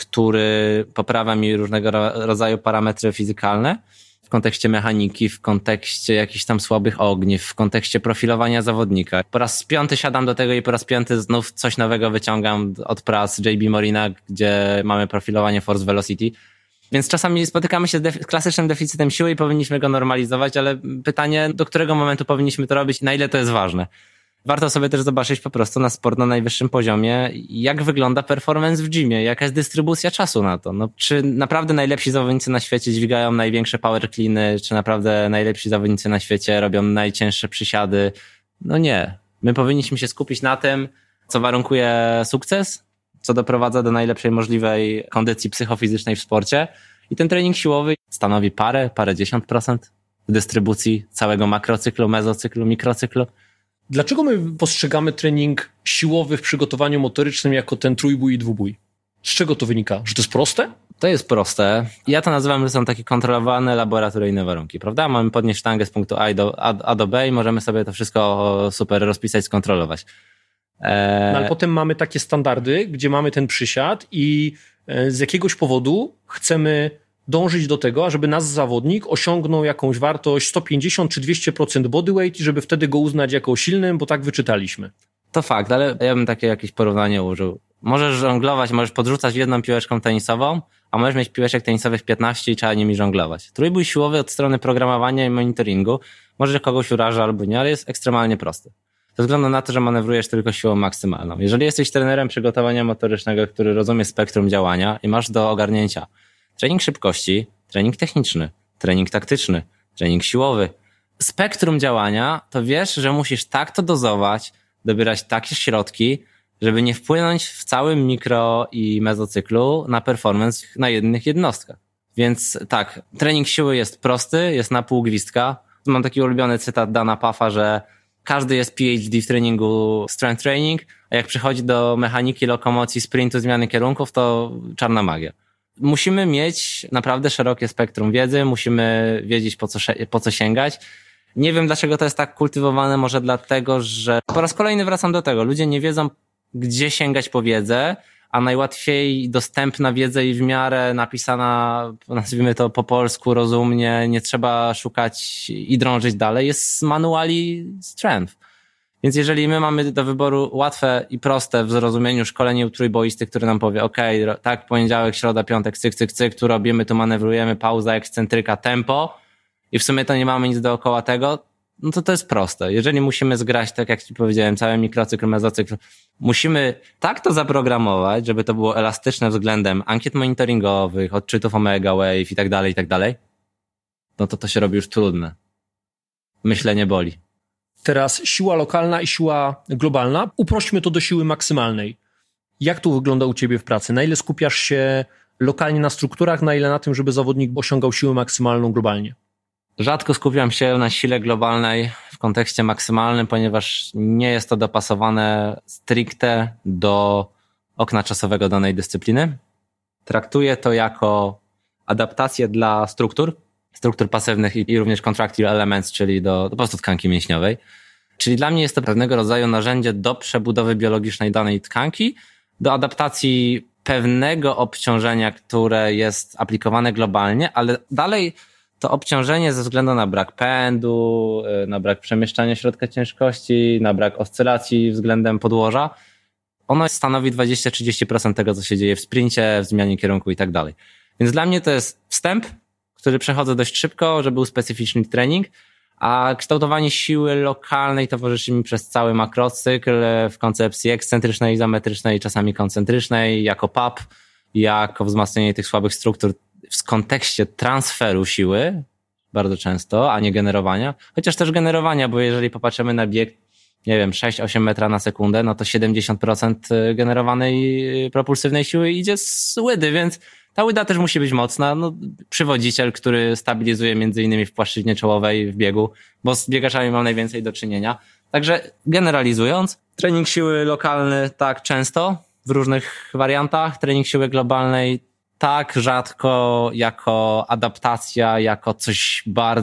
który poprawia mi różnego rodzaju parametry fizykalne w kontekście mechaniki, w kontekście jakichś tam słabych ogniw, w kontekście profilowania zawodnika. Po raz 5 siadam do tego i po raz 5 znów coś nowego wyciągam od prac JB Morina, gdzie mamy profilowanie force velocity. Więc czasami spotykamy się z klasycznym deficytem siły i powinniśmy go normalizować, ale pytanie, do którego momentu powinniśmy to robić i na ile to jest ważne. Warto sobie też zobaczyć po prostu na sport na najwyższym poziomie, jak wygląda performance w gymie, jaka jest dystrybucja czasu na to. No, czy naprawdę najlepsi zawodnicy na świecie dźwigają największe power cleany, czy naprawdę najlepsi zawodnicy na świecie robią najcięższe przysiady? No nie. My powinniśmy się skupić na tym, co warunkuje sukces, co doprowadza do najlepszej możliwej kondycji psychofizycznej w sporcie. I ten trening siłowy stanowi parędziesiąt procent w dystrybucji całego makrocyklu, mezocyklu, mikrocyklu. Dlaczego my postrzegamy trening siłowy w przygotowaniu motorycznym jako ten trójbój i dwubój? Z czego to wynika? Że to jest proste? To jest proste. Ja to nazywam, że są takie kontrolowane, laboratoryjne warunki, prawda? Mamy podnieść sztangę z punktu A do B i możemy sobie to wszystko super rozpisać, skontrolować. No, ale potem mamy takie standardy, gdzie mamy ten przysiad i z jakiegoś powodu chcemy dążyć do tego, ażeby nasz zawodnik osiągnął jakąś wartość 150 czy 200% bodyweight i żeby wtedy go uznać jako silnym, bo tak wyczytaliśmy. To fakt, ale ja bym takie jakieś porównanie użył. Możesz żonglować, możesz podrzucać jedną piłeczką tenisową, a możesz mieć piłeczek tenisowych 15 i trzeba nimi żonglować. Trójbój siłowy od strony programowania i monitoringu może kogoś uraża albo nie, ale jest ekstremalnie prosty. Ze względu na to, że manewrujesz tylko siłą maksymalną. Jeżeli jesteś trenerem przygotowania motorycznego, który rozumie spektrum działania i masz do ogarnięcia trening szybkości, trening techniczny, trening taktyczny, trening siłowy, spektrum działania, to wiesz, że musisz tak to dozować, dobierać takie środki, żeby nie wpłynąć w całym mikro i mezocyklu na performance na jednych jednostkach. Więc tak, trening siły jest prosty, jest na pół gwizdka. Mam taki ulubiony cytat Dana Puffa, że każdy jest PhD w treningu strength training, a jak przychodzi do mechaniki, lokomocji, sprintu, zmiany kierunków, to czarna magia. Musimy mieć naprawdę szerokie spektrum wiedzy, musimy wiedzieć po co sięgać. Nie wiem, dlaczego to jest tak kultywowane, może dlatego, że po raz kolejny wracam do tego. Ludzie nie wiedzą, gdzie sięgać po wiedzę, a najłatwiej dostępna wiedza i w miarę napisana, nazwijmy to po polsku, rozumnie, nie trzeba szukać i drążyć dalej, jest z manuali strength. Więc jeżeli my mamy do wyboru łatwe i proste w zrozumieniu szkolenie trójboisty, który nam powie, tak, poniedziałek, środa, piątek, cyk, tu robimy, tu manewrujemy, pauza, ekscentryka, tempo i w sumie to nie mamy nic dookoła tego, no to jest proste. Jeżeli musimy zgrać, tak jak ci powiedziałem, cały mikrocykl, mezocykl, musimy tak to zaprogramować, żeby to było elastyczne względem ankiet monitoringowych, odczytów Omega Wave i tak dalej, no to się robi już trudne. Myślenie boli. Teraz siła lokalna i siła globalna. Uprośćmy to do siły maksymalnej. Jak to wygląda u ciebie w pracy? Na ile skupiasz się lokalnie na strukturach, na ile na tym, żeby zawodnik osiągał siłę maksymalną globalnie? Rzadko skupiam się na sile globalnej w kontekście maksymalnym, ponieważ nie jest to dopasowane stricte do okna czasowego danej dyscypliny. Traktuję to jako adaptację dla struktur pasywnych i również contractile elements, czyli do po prostu tkanki mięśniowej. Czyli dla mnie jest to pewnego rodzaju narzędzie do przebudowy biologicznej danej tkanki, do adaptacji pewnego obciążenia, które jest aplikowane globalnie, ale dalej to obciążenie ze względu na brak pędu, na brak przemieszczania środka ciężkości, na brak oscylacji względem podłoża, ono stanowi 20-30% tego, co się dzieje w sprincie, w zmianie kierunku i tak dalej. Więc dla mnie to jest wstęp, który przechodzę dość szybko, żeby był specyficzny trening, a kształtowanie siły lokalnej towarzyszy mi przez cały makrocykl w koncepcji ekscentrycznej, izometrycznej, czasami koncentrycznej, jako PAP, jako wzmacnianie tych słabych struktur w kontekście transferu siły, bardzo często, a nie generowania. Chociaż też generowania, bo jeżeli popatrzymy na bieg, nie wiem, 6-8 metra na sekundę, no to 70% generowanej propulsywnej siły idzie z łydy, więc ta łyda też musi być mocna. No, przywodziciel, który stabilizuje między innymi w płaszczyźnie czołowej w biegu, bo z biegaczami mam najwięcej do czynienia. Także generalizując, trening siły lokalny tak często, w różnych wariantach, trening siły globalnej tak rzadko, jako adaptacja, jako coś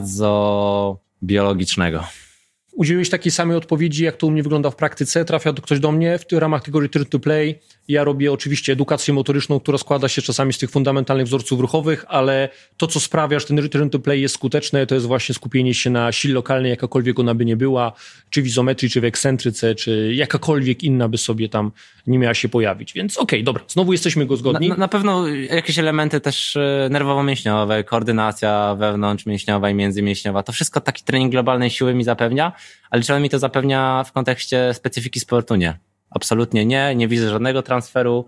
bardzo biologicznego. Udzieliłeś takiej samej odpowiedzi, jak to u mnie wygląda w praktyce. Trafia ktoś do mnie w ramach tego return to play. Ja robię oczywiście edukację motoryczną, która składa się czasami z tych fundamentalnych wzorców ruchowych, ale to, co sprawia, że ten return to play jest skuteczne, to jest właśnie skupienie się na sile lokalnej, jakakolwiek ona by nie była, czy w izometrii, czy w ekscentryce, czy jakakolwiek inna by sobie tam nie miała się pojawić. Więc okej, dobra, znowu jesteśmy go zgodni. Na pewno jakieś elementy też nerwowo-mięśniowe, koordynacja wewnątrzmięśniowa i międzymięśniowa, to wszystko taki trening globalnej siły mi zapewnia, ale czy on mi to zapewnia w kontekście specyfiki sportu? Nie. Absolutnie nie widzę żadnego transferu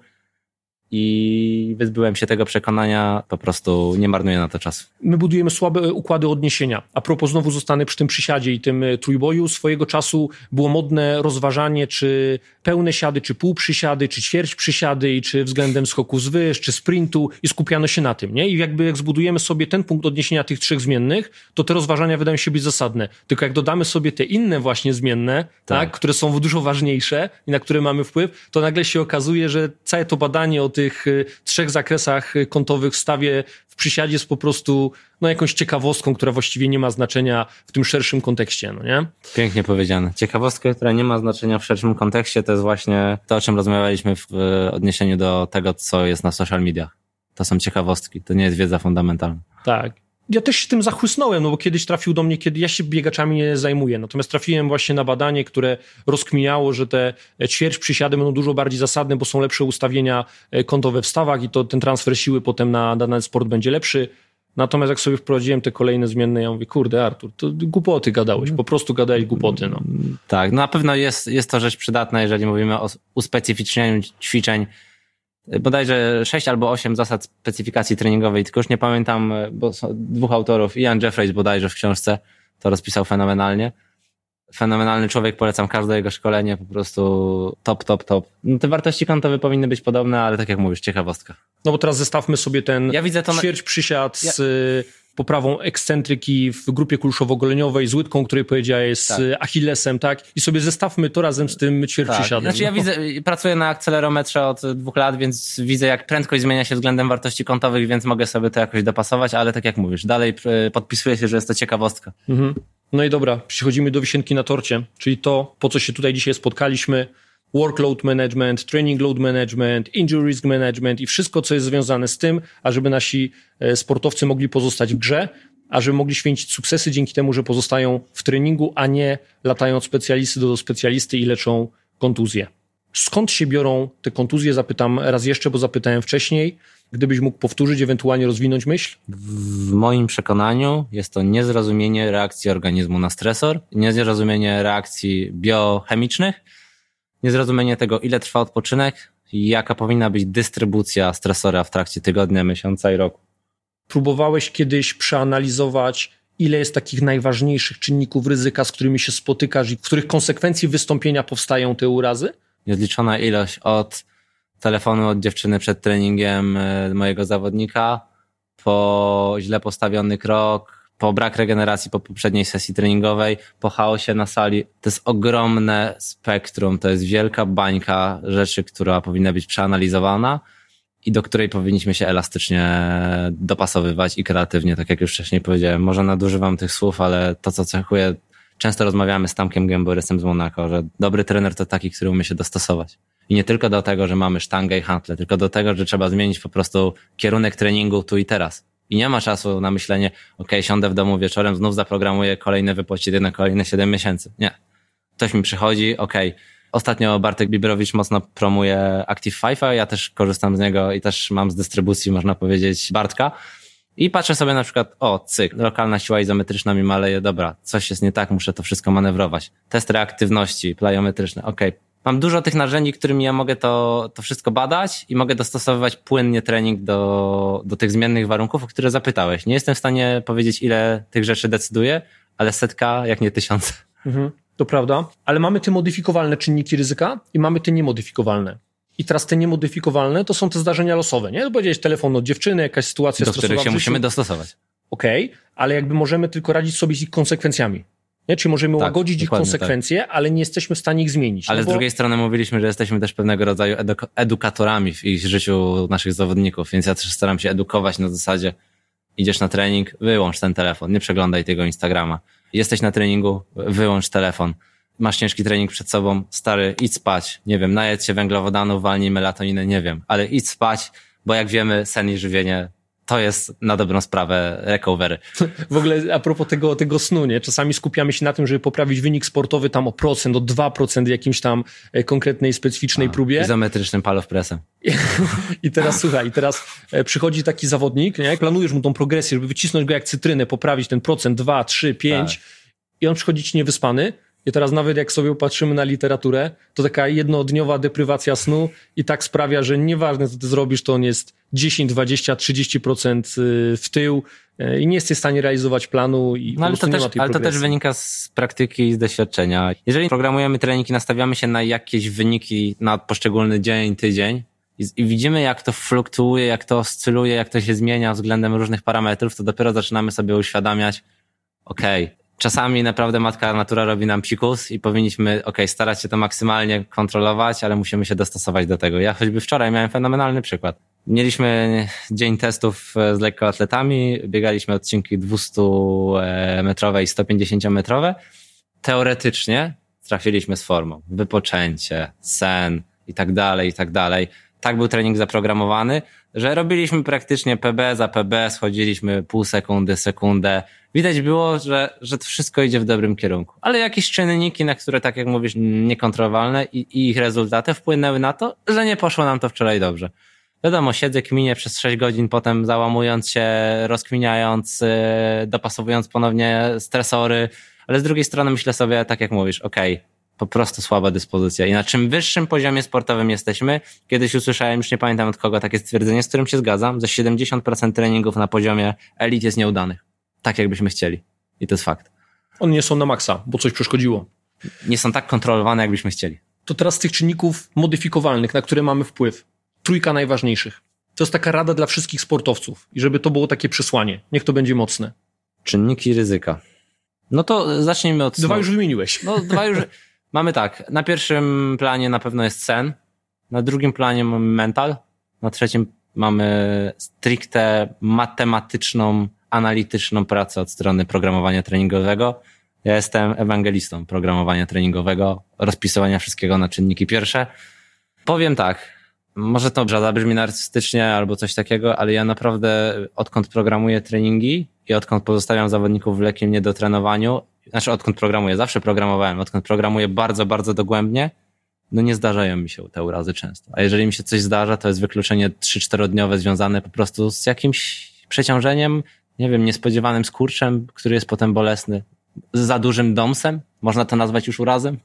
i wyzbyłem się tego przekonania, po prostu nie marnuję na to czasu. My budujemy słabe układy odniesienia. A propos, znowu zostanę przy tym przysiadzie i tym trójboju. Swojego czasu było modne rozważanie, czy pełne siady, czy półprzysiady, czy ćwierć przysiady, i czy względem skoku z wyż, czy sprintu, i skupiano się na tym, nie? I jak zbudujemy sobie ten punkt odniesienia tych trzech zmiennych, to te rozważania wydają się być zasadne. Tylko jak dodamy sobie te inne właśnie zmienne, tak, które są dużo ważniejsze i na które mamy wpływ, to nagle się okazuje, że całe to badanie o tych trzech zakresach kątowych w stawie w przysiadzie jest po prostu jakąś ciekawostką, która właściwie nie ma znaczenia w tym szerszym kontekście, no nie? Pięknie powiedziane. Ciekawostka, która nie ma znaczenia w szerszym kontekście, to jest właśnie to, o czym rozmawialiśmy w odniesieniu do tego, co jest na social mediach. To są ciekawostki, to nie jest wiedza fundamentalna. Tak. Ja też się tym zachłysnąłem, bo kiedyś trafił do mnie, kiedy ja się biegaczami nie zajmuję, natomiast trafiłem właśnie na badanie, które rozkminiało, że te ćwierć przysiady będą dużo bardziej zasadne, bo są lepsze ustawienia kątowe w stawach i to ten transfer siły potem na dany sport będzie lepszy. Natomiast jak sobie wprowadziłem te kolejne zmienne, ja mówię, kurde Artur, to głupoty gadałeś, po prostu gadałeś głupoty. No. Tak, na pewno jest to rzecz przydatna, jeżeli mówimy o uspecyficznieniu ćwiczeń. Bodajże 6 albo 8 zasad specyfikacji treningowej, tylko już nie pamiętam, bo są dwóch autorów, Ian Jeffreys bodajże w książce to rozpisał fenomenalnie. Fenomenalny człowiek, polecam każde jego szkolenie, po prostu top. No te wartości kątowe powinny być podobne, ale tak jak mówisz, ciekawostka. No bo teraz zestawmy sobie ten ćwierć przysiad z poprawą ekscentryki w grupie kulszowo-goleniowej, z łydką, której powiedziałeś, z Achillesem, tak? I sobie zestawmy to razem z tym ćwierćprzysiadem. Znaczy ja widzę, pracuję na akcelerometrze od 2 lat, więc widzę, jak prędkość zmienia się względem wartości kątowych, więc mogę sobie to jakoś dopasować, ale tak jak mówisz, dalej podpisuję się, że jest to ciekawostka. Mhm. No i dobra, przechodzimy do wisienki na torcie, czyli to, po co się tutaj dzisiaj spotkaliśmy. Workload management, training load management, injury risk management i wszystko, co jest związane z tym, ażeby nasi sportowcy mogli pozostać w grze, ażeby mogli święcić sukcesy dzięki temu, że pozostają w treningu, a nie latają od specjalisty do specjalisty i leczą kontuzje. Skąd się biorą te kontuzje? Zapytam raz jeszcze, bo zapytałem wcześniej. Gdybyś mógł powtórzyć, ewentualnie rozwinąć myśl? W moim przekonaniu jest to niezrozumienie reakcji organizmu na stresor, niezrozumienie reakcji biochemicznych, niezrozumienie tego, ile trwa odpoczynek i jaka powinna być dystrybucja stresora w trakcie tygodnia, miesiąca i roku. Próbowałeś kiedyś przeanalizować, ile jest takich najważniejszych czynników ryzyka, z którymi się spotykasz i w których konsekwencji wystąpienia powstają te urazy? Niezliczona ilość od telefonu od dziewczyny przed treningiem mojego zawodnika, po źle postawiony krok, po brak regeneracji, po poprzedniej sesji treningowej, po chaosie na sali. To jest ogromne spektrum, to jest wielka bańka rzeczy, która powinna być przeanalizowana i do której powinniśmy się elastycznie dopasowywać i kreatywnie, tak jak już wcześniej powiedziałem. Może nadużywam tych słów, ale to, co cechuje, często rozmawiamy z Tomkiem Gęborysem z Monako, że dobry trener to taki, który umie się dostosować. I nie tylko do tego, że mamy sztangę i hantle, tylko do tego, że trzeba zmienić po prostu kierunek treningu tu i teraz. I nie ma czasu na myślenie, siądę w domu wieczorem, znów zaprogramuję kolejne wypłaciny na kolejne 7 miesięcy. Nie. Ktoś mi przychodzi, Ostatnio Bartek Biberowicz mocno promuje Active 5, a ja też korzystam z niego i też mam z dystrybucji, można powiedzieć, Bartka. I patrzę sobie na przykład, lokalna siła izometryczna mi maleje, dobra, coś jest nie tak, muszę to wszystko manewrować. Test reaktywności, plyometryczny, Mam dużo tych narzędzi, którymi ja mogę to wszystko badać i mogę dostosowywać płynnie trening do tych zmiennych warunków, o które zapytałeś. Nie jestem w stanie powiedzieć, ile tych rzeczy decyduje, ale setka, jak nie 1000. To prawda, ale mamy te modyfikowalne czynniki ryzyka i mamy te niemodyfikowalne. I teraz te niemodyfikowalne to są te zdarzenia losowe, nie? To powiedziałeś telefon od dziewczyny, jakaś sytuacja stresowa. Do których się musimy dostosować. Ale jakby możemy tylko radzić sobie z ich konsekwencjami. Nie? Czyli możemy łagodzić ich konsekwencje, ale nie jesteśmy w stanie ich zmienić. Ale z drugiej strony mówiliśmy, że jesteśmy też pewnego rodzaju edukatorami w ich życiu naszych zawodników, więc ja też staram się edukować na zasadzie idziesz na trening, wyłącz ten telefon, nie przeglądaj tego Instagrama. Jesteś na treningu, wyłącz telefon. Masz ciężki trening przed sobą, stary, idź spać, nie wiem, najedz się węglowodanów, walnij melatoninę, nie wiem, ale idź spać, bo jak wiemy, sen i żywienie to jest na dobrą sprawę recovery. W ogóle a propos tego snu, nie? Czasami skupiamy się na tym, żeby poprawić wynik sportowy tam o 2% w jakimś tam konkretnej, specyficznej próbie. Izometrycznym palow pressem. I teraz słuchaj, przychodzi taki zawodnik, nie? Planujesz mu tą progresję, żeby wycisnąć go jak cytrynę, poprawić ten 2, 3, 5 i on przychodzi ci niewyspany. I teraz nawet jak sobie patrzymy na literaturę, to taka jednodniowa deprywacja snu i tak sprawia, że nieważne co ty zrobisz, to on jest 10, 20, 30% w tył i nie jesteś w stanie realizować planu i ale to też wynika z praktyki i z doświadczenia. Jeżeli programujemy trening i nastawiamy się na jakieś wyniki na poszczególny dzień, tydzień i widzimy jak to fluktuuje, jak to oscyluje, jak to się zmienia względem różnych parametrów, to dopiero zaczynamy sobie uświadamiać, czasami naprawdę matka natura robi nam psikus i powinniśmy, starać się to maksymalnie kontrolować, ale musimy się dostosować do tego. Ja choćby wczoraj miałem fenomenalny przykład. Mieliśmy dzień testów z lekkoatletami, biegaliśmy odcinki 200-metrowe i 150-metrowe. Teoretycznie trafiliśmy z formą. Wypoczęcie, sen i tak dalej, i tak dalej. Tak był trening zaprogramowany, że robiliśmy praktycznie PB za PB, schodziliśmy pół sekundy, sekundę. Widać było, że to wszystko idzie w dobrym kierunku. Ale jakieś czynniki, na które, tak jak mówisz, niekontrolowalne i ich rezultaty wpłynęły na to, że nie poszło nam to wczoraj dobrze. Wiadomo, siedzę, kminię przez 6 godzin, potem załamując się, rozkminiając, dopasowując ponownie stresory, ale z drugiej strony myślę sobie, tak jak mówisz, po prostu słaba dyspozycja. I na czym wyższym poziomie sportowym jesteśmy, kiedyś usłyszałem, już nie pamiętam od kogo, takie stwierdzenie, z którym się zgadzam, że 70% treningów na poziomie elit jest nieudanych. Tak jakbyśmy chcieli. I to jest fakt. One nie są na maksa, bo coś przeszkodziło. Nie są tak kontrolowane, jakbyśmy chcieli. To teraz z tych czynników modyfikowalnych, na które mamy wpływ, 3 najważniejszych. To jest taka rada dla wszystkich sportowców. I żeby to było takie przesłanie. Niech to będzie mocne. Czynniki ryzyka. No to zacznijmy od snu. 2 już wymieniłeś. No 2 już... Mamy tak, na pierwszym planie na pewno jest sen, na drugim planie mamy mental, na trzecim mamy stricte matematyczną, analityczną pracę od strony programowania treningowego. Ja jestem ewangelistą programowania treningowego, rozpisywania wszystkiego na czynniki pierwsze. Powiem tak, może to zabrzmi narcystycznie albo coś takiego, ale ja naprawdę odkąd programuję treningi i odkąd pozostawiam zawodników w lekkim niedotrenowaniu, odkąd programuję, zawsze programowałem, odkąd programuję bardzo, bardzo dogłębnie, no nie zdarzają mi się te urazy często. A jeżeli mi się coś zdarza, to jest wykluczenie 3-4-dniowe związane po prostu z jakimś przeciążeniem, nie wiem, niespodziewanym skurczem, który jest potem bolesny. Z za dużym domsem? Można to nazwać już urazem?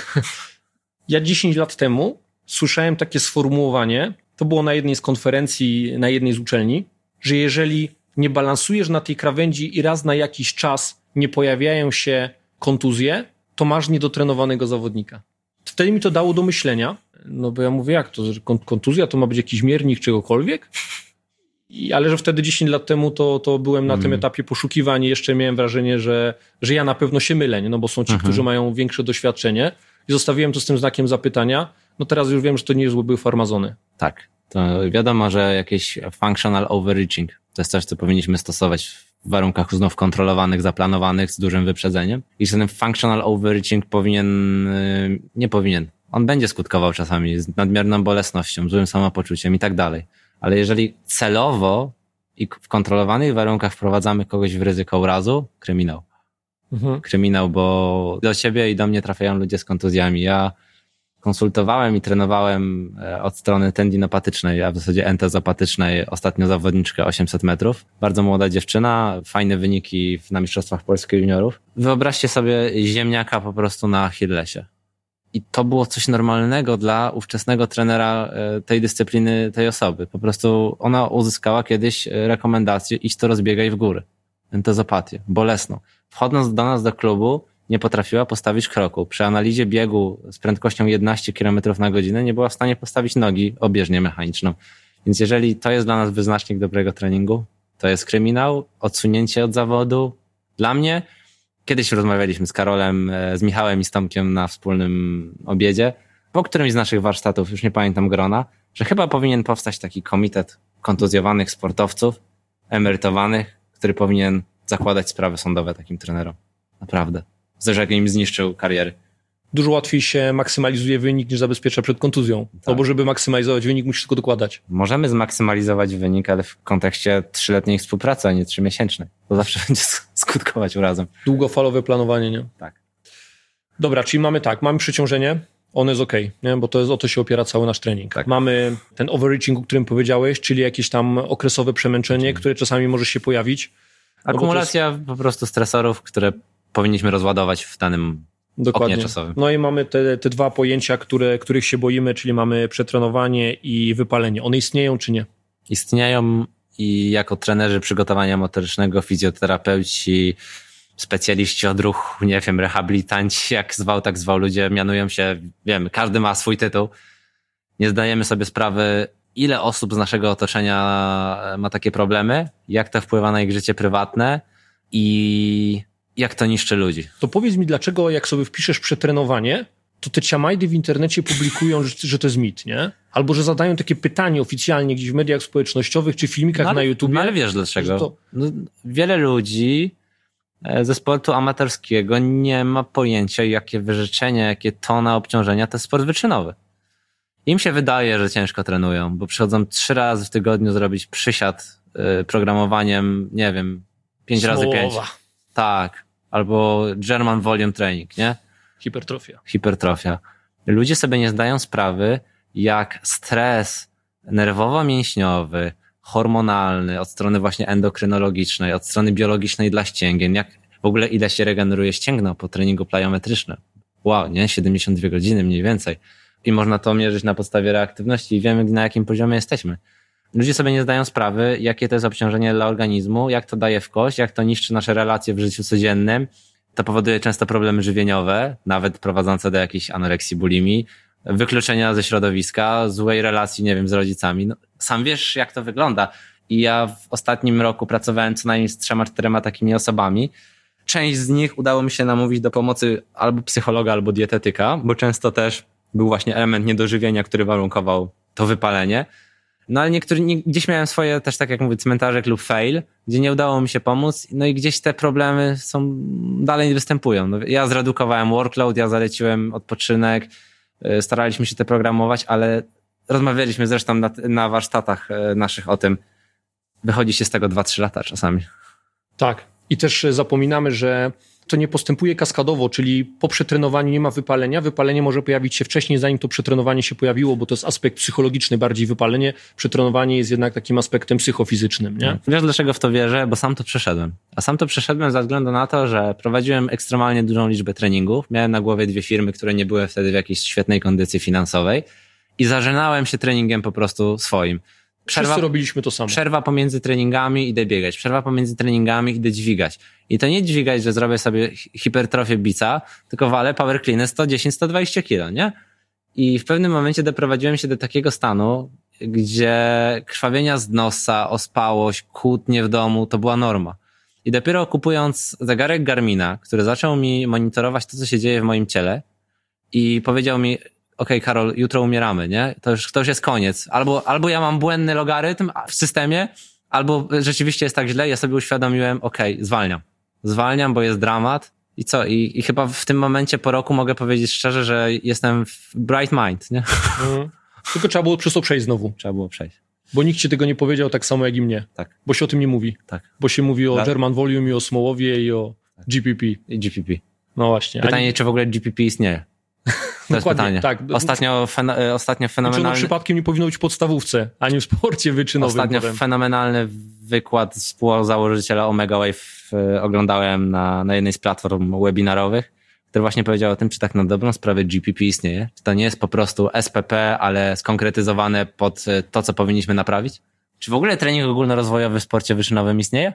Ja 10 lat temu słyszałem takie sformułowanie, to było na jednej z konferencji, na jednej z uczelni, że jeżeli nie balansujesz na tej krawędzi i raz na jakiś czas nie pojawiają się kontuzje, to masz niedotrenowanego zawodnika. Wtedy mi to dało do myślenia, no bo ja mówię, jak to, że kontuzja to ma być jakiś miernik czegokolwiek? Ale że wtedy 10 lat temu to byłem na tym etapie poszukiwań i jeszcze miałem wrażenie, że ja na pewno się mylę, nie? No bo są ci, którzy mają większe doświadczenie i zostawiłem to z tym znakiem zapytania. No teraz już wiem, że to nie były farmazony. Tak, to wiadomo, że jakieś functional overreaching to jest coś, co powinniśmy stosować w warunkach znów kontrolowanych, zaplanowanych, z dużym wyprzedzeniem. I że ten functional overreaching nie powinien. On będzie skutkował czasami z nadmierną bolesnością, złym samopoczuciem i tak dalej. Ale jeżeli celowo i w kontrolowanych warunkach wprowadzamy kogoś w ryzyko urazu, kryminał. Kryminał, bo do ciebie i do mnie trafiają ludzie z kontuzjami. Ja konsultowałem i trenowałem od strony tendinopatycznej, a w zasadzie entezopatycznej ostatnio zawodniczkę 800 metrów. Bardzo młoda dziewczyna, fajne wyniki na Mistrzostwach Polski juniorów. Wyobraźcie sobie ziemniaka po prostu na Achillesie. I to było coś normalnego dla ówczesnego trenera tej dyscypliny, tej osoby. Po prostu ona uzyskała kiedyś rekomendację: idź to rozbiegaj w góry. Entezopatię, bolesną. Wchodząc do nas do klubu, nie potrafiła postawić kroku. Przy analizie biegu z prędkością 11 km na godzinę nie była w stanie postawić nogi obieżnie mechaniczną. Więc jeżeli to jest dla nas wyznacznik dobrego treningu, to jest kryminał, odsunięcie od zawodu. Dla mnie, kiedyś rozmawialiśmy z Karolem, z Michałem i z Tomkiem na wspólnym obiedzie, po którymś z naszych warsztatów, już nie pamiętam grona, że chyba powinien powstać taki komitet kontuzjowanych sportowców, emerytowanych, który powinien zakładać sprawy sądowe takim trenerom. Naprawdę. Że im zniszczył kariery. Dużo łatwiej się maksymalizuje wynik niż zabezpiecza przed kontuzją. Tak. No bo żeby maksymalizować wynik, musisz tylko dokładać. Możemy zmaksymalizować wynik, ale w kontekście 3-letniej współpracy, a nie 3-miesięcznej. To zawsze będzie skutkować urazem. Długofalowe planowanie, nie? Tak. Dobra, czyli mamy przeciążenie, ono jest okej, nie? Bo o to się opiera cały nasz trening. Tak. Mamy ten overreaching, o którym powiedziałeś, czyli jakieś tam okresowe przemęczenie, które czasami może się pojawić. Akumulacja po prostu stresorów, które powinniśmy rozładować w danym oknie czasowym. No i mamy te dwa pojęcia, których się boimy, czyli mamy przetrenowanie i wypalenie. One istnieją czy nie? Istnieją i jako trenerzy przygotowania motorycznego, fizjoterapeuci, specjaliści odruchu, nie wiem, rehabilitanci, jak zwał, tak zwał, ludzie mianują się, wiemy, każdy ma swój tytuł. Nie zdajemy sobie sprawy, ile osób z naszego otoczenia ma takie problemy, jak to wpływa na ich życie prywatne i jak to niszczy ludzi. To powiedz mi, dlaczego jak sobie wpiszesz przetrenowanie, to te ciamajdy w internecie publikują, że to jest mit, nie? Albo że zadają takie pytanie oficjalnie gdzieś w mediach społecznościowych czy filmikach na YouTubie. No ale wiesz dlaczego? Wiele ludzi ze sportu amatorskiego nie ma pojęcia, jakie wyrzeczenia, jakie tona obciążenia to jest sport wyczynowy. Im się wydaje, że ciężko trenują, bo przychodzą 3 razy w tygodniu zrobić przysiad programowaniem, nie wiem, 5 razy 5. Tak. Albo German Volume Training, nie? Hipertrofia. Ludzie sobie nie zdają sprawy, jak stres nerwowo-mięśniowy, hormonalny, od strony właśnie endokrynologicznej, od strony biologicznej dla ścięgien, jak w ogóle ile się regeneruje ścięgno po treningu plyometrycznym. Wow, nie? 72 godziny mniej więcej. I można to mierzyć na podstawie reaktywności i wiemy, na jakim poziomie jesteśmy. Ludzie sobie nie zdają sprawy, jakie to jest obciążenie dla organizmu, jak to daje w kość, jak to niszczy nasze relacje w życiu codziennym. To powoduje często problemy żywieniowe, nawet prowadzące do jakiejś anoreksji, bulimii, wykluczenia ze środowiska, złej relacji, nie wiem, z rodzicami. No, sam wiesz, jak to wygląda. I ja w ostatnim roku pracowałem co najmniej z 3-4 takimi osobami. Część z nich udało mi się namówić do pomocy albo psychologa, albo dietetyka, bo często też był właśnie element niedożywienia, który warunkował to wypalenie. No ale gdzieś miałem swoje też, tak jak mówię, cmentarzek lub fail, gdzie nie udało mi się pomóc, no i gdzieś te problemy dalej nie występują. No, ja zredukowałem workload, ja zaleciłem odpoczynek, staraliśmy się te programować, ale rozmawialiśmy zresztą na warsztatach naszych o tym. Wychodzi się z tego 2-3 lata czasami. Tak. I też zapominamy, że to nie postępuje kaskadowo, czyli po przetrenowaniu nie ma wypalenia. Wypalenie może pojawić się wcześniej, zanim to przetrenowanie się pojawiło, bo to jest aspekt psychologiczny bardziej wypalenie. Przetrenowanie jest jednak takim aspektem psychofizycznym, nie? Wiesz, dlaczego w to wierzę? Bo sam to przeszedłem. A sam to przeszedłem ze względu na to, że prowadziłem ekstremalnie dużą liczbę treningów. Miałem na głowie 2 firmy, które nie były wtedy w jakiejś świetnej kondycji finansowej i zażynałem się treningiem po prostu swoim. Wszyscy robiliśmy to samo. Przerwa pomiędzy treningami, idę biegać. Przerwa pomiędzy treningami, idę dźwigać. I to nie dźwigać, że zrobię sobie hipertrofię bica, tylko walę power cleany 110-120 kilo, nie? I w pewnym momencie doprowadziłem się do takiego stanu, gdzie krwawienia z nosa, ospałość, kłótnie w domu to była norma. I dopiero kupując zegarek Garmina, który zaczął mi monitorować to, co się dzieje w moim ciele i powiedział mi, okej, Karol, jutro umieramy, nie? To już jest koniec. Albo ja mam błędny logarytm w systemie, albo rzeczywiście jest tak źle, ja sobie uświadomiłem, zwalniam, bo jest dramat. I co? I chyba w tym momencie po roku mogę powiedzieć szczerze, że jestem w bright mind, nie? Tylko trzeba było przez to przejść znowu. Trzeba było przejść. Bo nikt ci tego nie powiedział tak samo jak i mnie. Tak. Bo się o tym nie mówi. Tak. Bo się mówi o German Volume i o Smołowie i o GPP. I GPP. No właśnie. Pytanie, czy w ogóle GPP istnieje? To jest pytanie. Tak. Ostatnio fenomenalny... Czy przypadkiem nie powinno być w podstawówce, a nie w sporcie wyczynowym. Ostatnio fenomenalny wykład współzałożyciela Omega Wave oglądałem na jednej z platform webinarowych, który właśnie powiedział o tym, czy tak na dobrą sprawę GPP istnieje. Czy to nie jest po prostu SPP, ale skonkretyzowane pod to, co powinniśmy naprawić? Czy w ogóle trening ogólnorozwojowy w sporcie wyczynowym istnieje?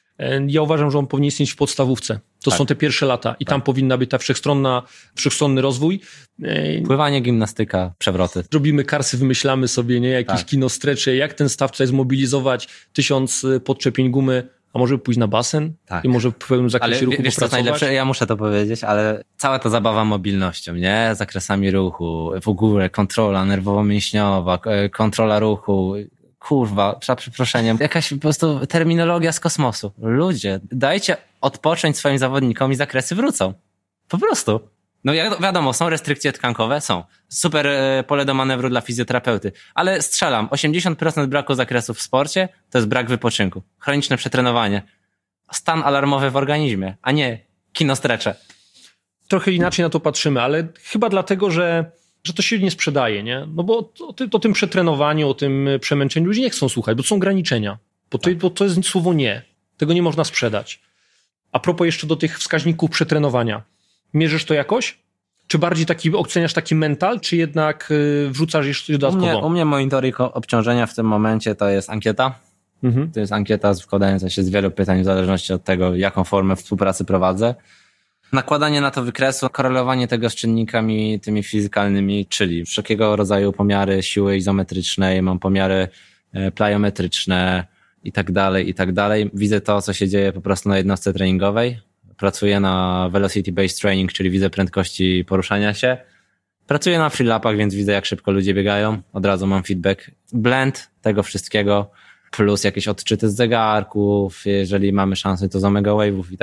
Ja uważam, że on powinien istnieć w podstawówce. To są te pierwsze lata i tam powinna być ta wszechstronny rozwój. Pływanie, gimnastyka, przewroty. Robimy karsy, wymyślamy sobie, nie? Jakieś kino strecze, jak ten staw tutaj zmobilizować, 1000 podczepień gumy, a może pójść na basen i może w pewnym zakresie ruchu wiesz, popracować. Co najlepsze? Ja muszę to powiedzieć, ale cała ta zabawa mobilnością, nie? Zakresami ruchu, w ogóle kontrola nerwowo-mięśniowa, kontrola ruchu, kurwa, za przeproszeniem, jakaś po prostu terminologia z kosmosu. Ludzie, dajcie odpocząć swoim zawodnikom i zakresy wrócą. Po prostu. No wiadomo, są restrykcje tkankowe, są. Super pole do manewru dla fizjoterapeuty. Ale strzelam, 80% braku zakresu w sporcie to jest brak wypoczynku. Chroniczne przetrenowanie. Stan alarmowy w organizmie, a nie kinostrecze. Trochę inaczej na to patrzymy, ale chyba dlatego, że to się nie sprzedaje, nie? No bo o tym przetrenowaniu, o tym przemęczeniu ludzie nie chcą słuchać, bo to są ograniczenia. Bo to jest słowo nie. Tego nie można sprzedać. A propos jeszcze do tych wskaźników przetrenowania. Mierzysz to jakoś? Czy bardziej oceniasz taki mental, czy jednak wrzucasz jeszcze dodatkowo? U mnie monitoring obciążenia w tym momencie to jest ankieta. To jest ankieta składająca się z wielu pytań w zależności od tego, jaką formę współpracy prowadzę. Nakładanie na to wykresu, korelowanie tego z czynnikami tymi fizykalnymi, czyli wszelkiego rodzaju pomiary siły izometrycznej, mam pomiary plyometryczne i tak dalej. Widzę to, co się dzieje po prostu na jednostce treningowej. Pracuję na velocity-based training, czyli widzę prędkości poruszania się. Pracuję na free lapach, więc widzę, jak szybko ludzie biegają. Od razu mam feedback. Blend tego wszystkiego, plus jakieś odczyty z zegarków, jeżeli mamy szansę, to z Omega Wave'ów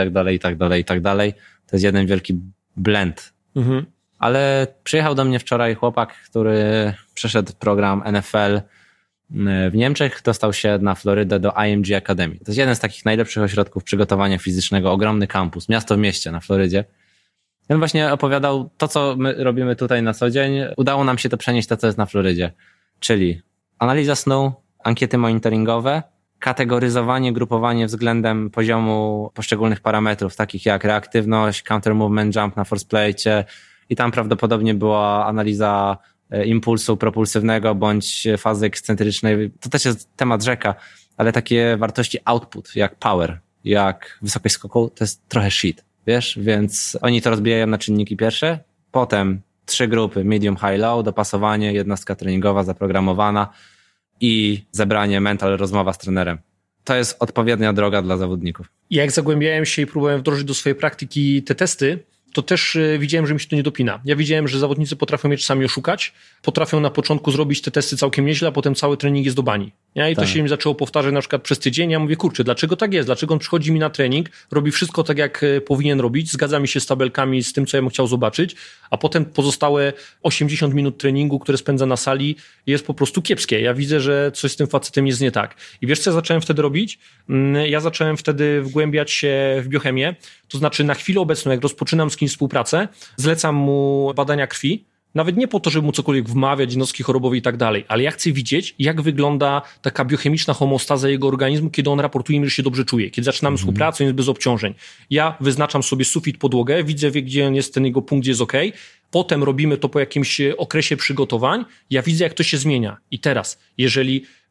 i tak dalej. To jest jeden wielki blend. Ale przyjechał do mnie wczoraj chłopak, który przeszedł program NFL w Niemczech, dostał się na Florydę do IMG Academy. To jest jeden z takich najlepszych ośrodków przygotowania fizycznego, ogromny kampus, miasto w mieście na Florydzie. On właśnie opowiadał to, co my robimy tutaj na co dzień. Udało nam się to przenieść to, co jest na Florydzie. Czyli analiza snu, ankiety monitoringowe, kategoryzowanie, grupowanie względem poziomu poszczególnych parametrów, takich jak reaktywność, counter movement jump na force plate i tam prawdopodobnie była analiza impulsu propulsywnego bądź fazy ekscentrycznej. To też jest temat rzeka, ale takie wartości output, jak power, jak wysokość skoku, to jest trochę shit, wiesz? Więc oni to rozbijają na czynniki pierwsze, potem 3 grupy, medium, high, low, dopasowanie, jednostka treningowa zaprogramowana i zebranie mental, rozmowa z trenerem. To jest odpowiednia droga dla zawodników. Jak zagłębiałem się i próbowałem wdrożyć do swojej praktyki te testy, to też widziałem, że mi się to nie dopina. Ja widziałem, że zawodnicy potrafią mnie czasami oszukać, potrafią na początku zrobić te testy całkiem nieźle, a potem cały trening jest do bani. I to się mi zaczęło powtarzać na przykład przez tydzień. Ja mówię, kurczę, dlaczego tak jest? Dlaczego on przychodzi mi na trening, robi wszystko tak, jak powinien robić, zgadza mi się z tabelkami, z tym, co ja bym chciał zobaczyć, a potem pozostałe 80 minut treningu, które spędza na sali, jest po prostu kiepskie. Ja widzę, że coś z tym facetem jest nie tak. I wiesz, co ja zacząłem wtedy robić? Ja zacząłem wtedy wgłębiać się w biochemię, to znaczy na chwilę obecną, jak rozpoczynam z kimś współpracę, zlecam mu badania krwi, nawet nie po to, żeby mu cokolwiek wmawiać, jednostki chorobowe i tak dalej, ale ja chcę widzieć, jak wygląda taka biochemiczna homeostaza jego organizmu, kiedy on raportuje mi, że się dobrze czuje. Kiedy zaczynamy współpracę, on jest bez obciążeń. Ja wyznaczam sobie sufit, podłogę, widzę, gdzie on jest, ten jego punkt, gdzie jest ok. Potem robimy to po jakimś okresie przygotowań. Ja widzę, jak to się zmienia. I teraz, jeżeli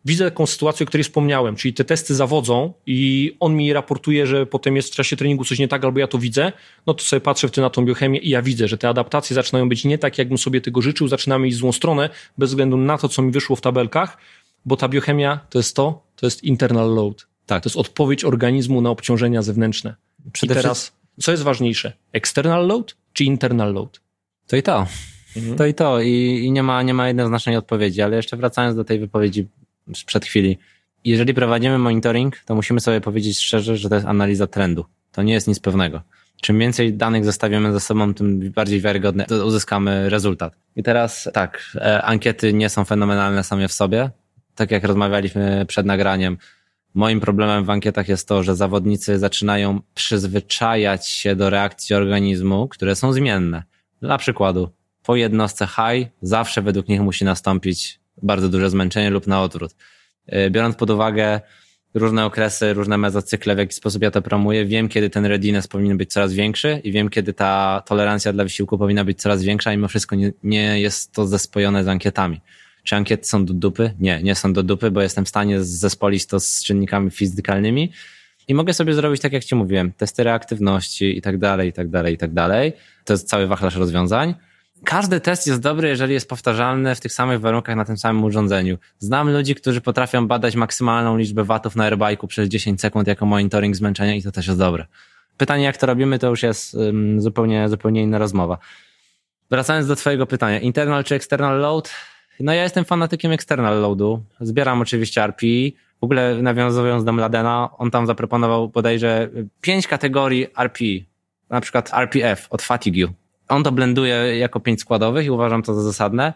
widzę taką sytuację, o której wspomniałem, czyli te testy zawodzą i on mi raportuje, że potem jest w czasie treningu coś nie tak, albo ja to widzę, no to sobie patrzę na tą biochemię i ja widzę, że te adaptacje zaczynają być nie tak, jakbym sobie tego życzył, zaczynamy iść w złą stronę, bez względu na to, co mi wyszło w tabelkach, bo ta biochemia to jest internal load. Tak. To jest odpowiedź organizmu na obciążenia zewnętrzne. I teraz, co jest ważniejsze? External load czy internal load? To i to. To i to. I nie ma jednoznacznej odpowiedzi, ale jeszcze wracając do tej wypowiedzi sprzed chwili. Jeżeli prowadzimy monitoring, to musimy sobie powiedzieć szczerze, że to jest analiza trendu. To nie jest nic pewnego. Czym więcej danych zostawimy ze sobą, tym bardziej wiarygodny uzyskamy rezultat. I teraz tak, ankiety nie są fenomenalne same w sobie. Tak jak rozmawialiśmy przed nagraniem, moim problemem w ankietach jest to, że zawodnicy zaczynają przyzwyczajać się do reakcji organizmu, które są zmienne. Dla przykładu, po jednostce high zawsze według nich musi nastąpić bardzo duże zmęczenie lub na odwrót. Biorąc pod uwagę różne okresy, różne mezocykle, w jaki sposób ja to promuję, wiem, kiedy ten readiness powinien być coraz większy i wiem, kiedy ta tolerancja dla wysiłku powinna być coraz większa, i mimo wszystko nie jest to zespojone z ankietami. Czy ankiety są do dupy? Nie są do dupy, bo jestem w stanie zespolić to z czynnikami fizykalnymi i mogę sobie zrobić, tak jak ci mówiłem, testy reaktywności i tak dalej, i tak dalej, i tak dalej. To jest cały wachlarz rozwiązań. Każdy test jest dobry, jeżeli jest powtarzalny w tych samych warunkach na tym samym urządzeniu. Znam ludzi, którzy potrafią badać maksymalną liczbę watów na airbike'u przez 10 sekund jako monitoring zmęczenia i to też jest dobre. Pytanie, jak to robimy, to już jest zupełnie inna rozmowa. Wracając do twojego pytania, internal czy external load? No ja jestem fanatykiem external loadu. Zbieram oczywiście RPE. W ogóle nawiązując do Mladena, on tam zaproponował bodajże 5 kategorii RPE. Na przykład RPF od fatigue. On to blenduje jako 5 składowych i uważam to za zasadne.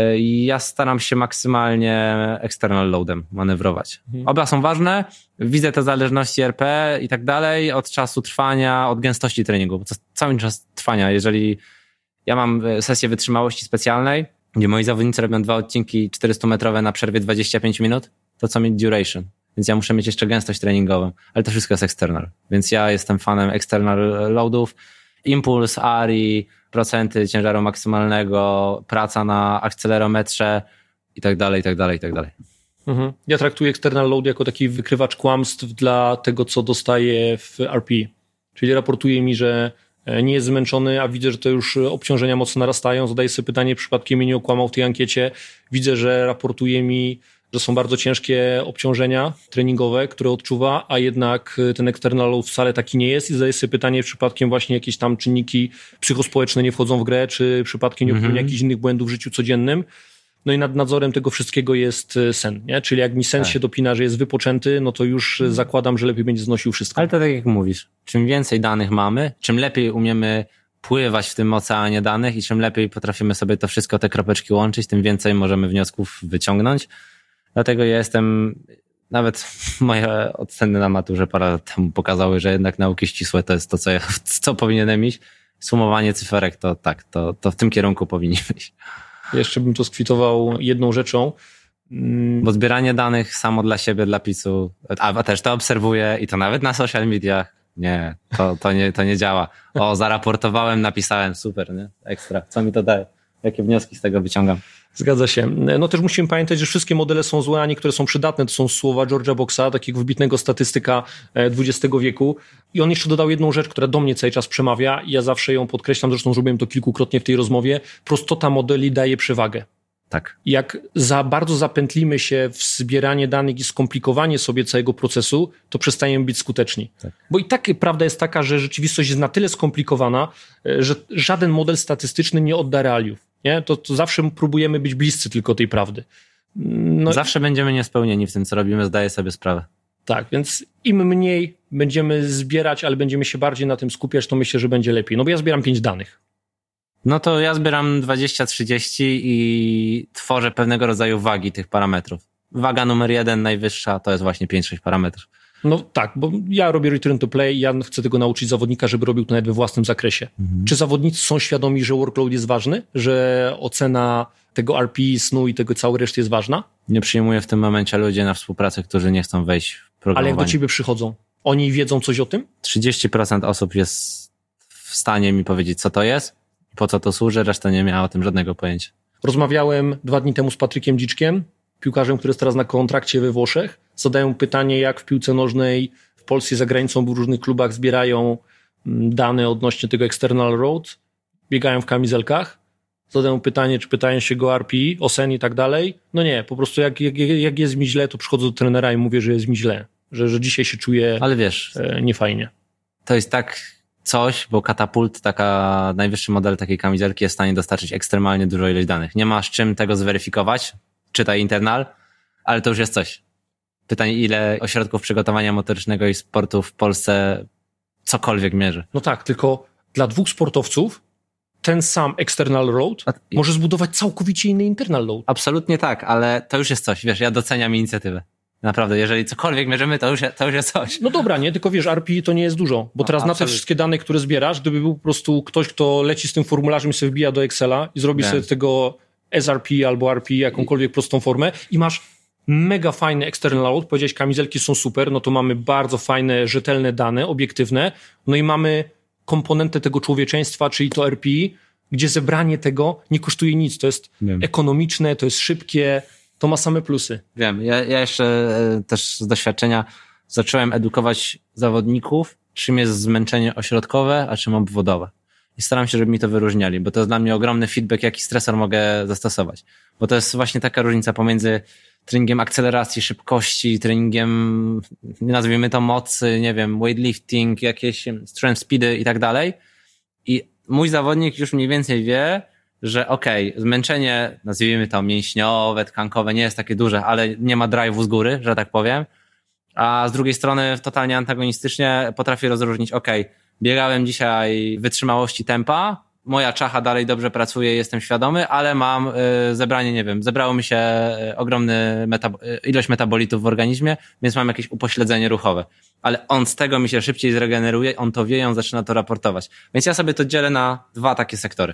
I ja staram się maksymalnie external loadem manewrować. Oba są ważne. Widzę te zależności RP i tak dalej od czasu trwania, od gęstości treningu. Bo to cały czas trwania. Jeżeli ja mam sesję wytrzymałości specjalnej, gdzie moi zawodnicy robią 2 odcinki 400-metrowe na przerwie 25 minut, to co mieć duration. Więc ja muszę mieć jeszcze gęstość treningową, ale to wszystko jest external. Więc ja jestem fanem external loadów. Impuls, ARI, procenty ciężaru maksymalnego, praca na akcelerometrze i tak dalej, i tak dalej, i tak dalej. Ja traktuję external load jako taki wykrywacz kłamstw dla tego, co dostaję w RP. Czyli raportuje mi, że nie jest zmęczony, a widzę, że to już obciążenia mocno narastają. Zadaję sobie pytanie, przypadkiem mnie nie okłamał w tej ankiecie. Widzę, że raportuje mi, że są bardzo ciężkie obciążenia treningowe, które odczuwa, a jednak ten external load wcale taki nie jest. I zadaję sobie pytanie, przypadkiem właśnie jakieś tam czynniki psychospołeczne nie wchodzą w grę, czy przypadkiem nie popełnia jakichś innych błędów w życiu codziennym. No i nad nadzorem tego wszystkiego jest sen, nie? Czyli jak mi sen się dopina, że jest wypoczęty, no to już zakładam, że lepiej będzie znosił wszystko. Ale to tak jak mówisz, czym więcej danych mamy, czym lepiej umiemy pływać w tym oceanie danych i czym lepiej potrafimy sobie to wszystko, te kropeczki łączyć, tym więcej możemy wniosków wyciągnąć. Dlatego ja nawet moje oceny na maturze parę lat temu pokazały, że jednak nauki ścisłe to jest to, co powinienem iść. Sumowanie cyferek to tak, to w tym kierunku powinniśmy iść. Jeszcze bym to skwitował jedną rzeczą. Bo zbieranie danych samo dla siebie, dla PiS-u, a też to obserwuję i to nawet na social mediach. Nie, to nie działa. Zaraportowałem, napisałem, super, nie? Ekstra. Co mi to daje? Jakie wnioski z tego wyciągam? Zgadza się. No też musimy pamiętać, że wszystkie modele są złe, a niektóre są przydatne. To są słowa George'a Boxa, takiego wybitnego statystyka XX wieku. I on jeszcze dodał jedną rzecz, która do mnie cały czas przemawia i ja zawsze ją podkreślam, zresztą zrobiłem to kilkukrotnie w tej rozmowie. Prostota modeli daje przewagę. Tak. Jak za bardzo zapętlimy się w zbieranie danych i skomplikowanie sobie całego procesu, to przestajemy być skuteczni. Tak. Bo i tak prawda jest taka, że rzeczywistość jest na tyle skomplikowana, że żaden model statystyczny nie odda realiów. Nie? To zawsze próbujemy być bliscy tylko tej prawdy. No, zawsze będziemy niespełnieni w tym, co robimy, zdaję sobie sprawę. Tak, więc im mniej będziemy zbierać, ale będziemy się bardziej na tym skupiać, to myślę, że będzie lepiej. No bo ja zbieram 5 danych. No to ja zbieram 20-30 i tworzę pewnego rodzaju wagi tych parametrów. Waga numer 1, najwyższa, to jest właśnie 5-6 parametrów. No tak, bo ja robię return to play i ja chcę tego nauczyć zawodnika, żeby robił to nawet we własnym zakresie. Czy zawodnicy są świadomi, że workload jest ważny? Że ocena tego RP, snu i tego całej reszty jest ważna? Nie przyjmuję w tym momencie ludzi na współpracę, którzy nie chcą wejść w programowanie. Ale jak do ciebie przychodzą, oni wiedzą coś o tym? 30% osób jest w stanie mi powiedzieć, co to jest, po co to służy, reszta nie miała o tym żadnego pojęcia. Rozmawiałem 2 dni temu z Patrykiem Dziczkiem piłkarzem, który jest teraz na kontrakcie we Włoszech. Zadają pytanie, jak w piłce nożnej w Polsce i za granicą w różnych klubach zbierają dane odnośnie tego external road. Biegają w kamizelkach. Zadają pytanie, czy pytają się go RPI, o sen i tak dalej. No nie, po prostu jak jest mi źle, to przychodzę do trenera i mówię, że jest mi źle. Że dzisiaj się czuję ale wiesz, niefajnie. To jest tak coś, bo Katapult, taka najwyższy model takiej kamizelki jest w stanie dostarczyć ekstremalnie dużo ilość danych. Nie ma z czym tego zweryfikować, czytaj internal, ale to już jest coś. Pytanie, ile ośrodków przygotowania motorycznego i sportu w Polsce cokolwiek mierzy. No tak, tylko dla 2 sportowców ten sam external load może zbudować całkowicie inny internal load. Absolutnie tak, ale to już jest coś. Wiesz, ja doceniam inicjatywę. Naprawdę, jeżeli cokolwiek mierzymy, to już jest coś. No dobra, nie? Tylko wiesz, RPI to nie jest dużo, bo teraz na te wszystkie dane, które zbierasz, gdyby był po prostu ktoś, kto leci z tym formularzem i sobie wbija do Excela i zrobi sobie tego SRP albo RPI, jakąkolwiek prostą formę i masz mega fajny external load, powiedziałeś, kamizelki są super, no to mamy bardzo fajne, rzetelne dane, obiektywne, no i mamy komponentę tego człowieczeństwa, czyli to RPI, gdzie zebranie tego nie kosztuje nic, to jest ekonomiczne, to jest szybkie, to ma same plusy. Wiem, ja jeszcze też z doświadczenia zacząłem edukować zawodników, czym jest zmęczenie ośrodkowe, a czym obwodowe. I staram się, żeby mi to wyróżniali, bo to jest dla mnie ogromny feedback, jaki stresor mogę zastosować. Bo to jest właśnie taka różnica pomiędzy treningiem akceleracji, szybkości, treningiem, nazwijmy to mocy, nie wiem, weightlifting, jakieś strength speedy i tak dalej. I mój zawodnik już mniej więcej wie, że zmęczenie, nazwijmy to mięśniowe, tkankowe, nie jest takie duże, ale nie ma drive'u z góry, że tak powiem. A z drugiej strony totalnie antagonistycznie potrafię rozróżnić, biegałem dzisiaj wytrzymałości tempa, moja czacha dalej dobrze pracuje, jestem świadomy, ale mam zebranie, nie wiem, zebrało mi się ogromny ilość metabolitów w organizmie, więc mam jakieś upośledzenie ruchowe. Ale on z tego mi się szybciej zregeneruje, on to wie, on zaczyna to raportować. Więc ja sobie to dzielę na 2 takie sektory.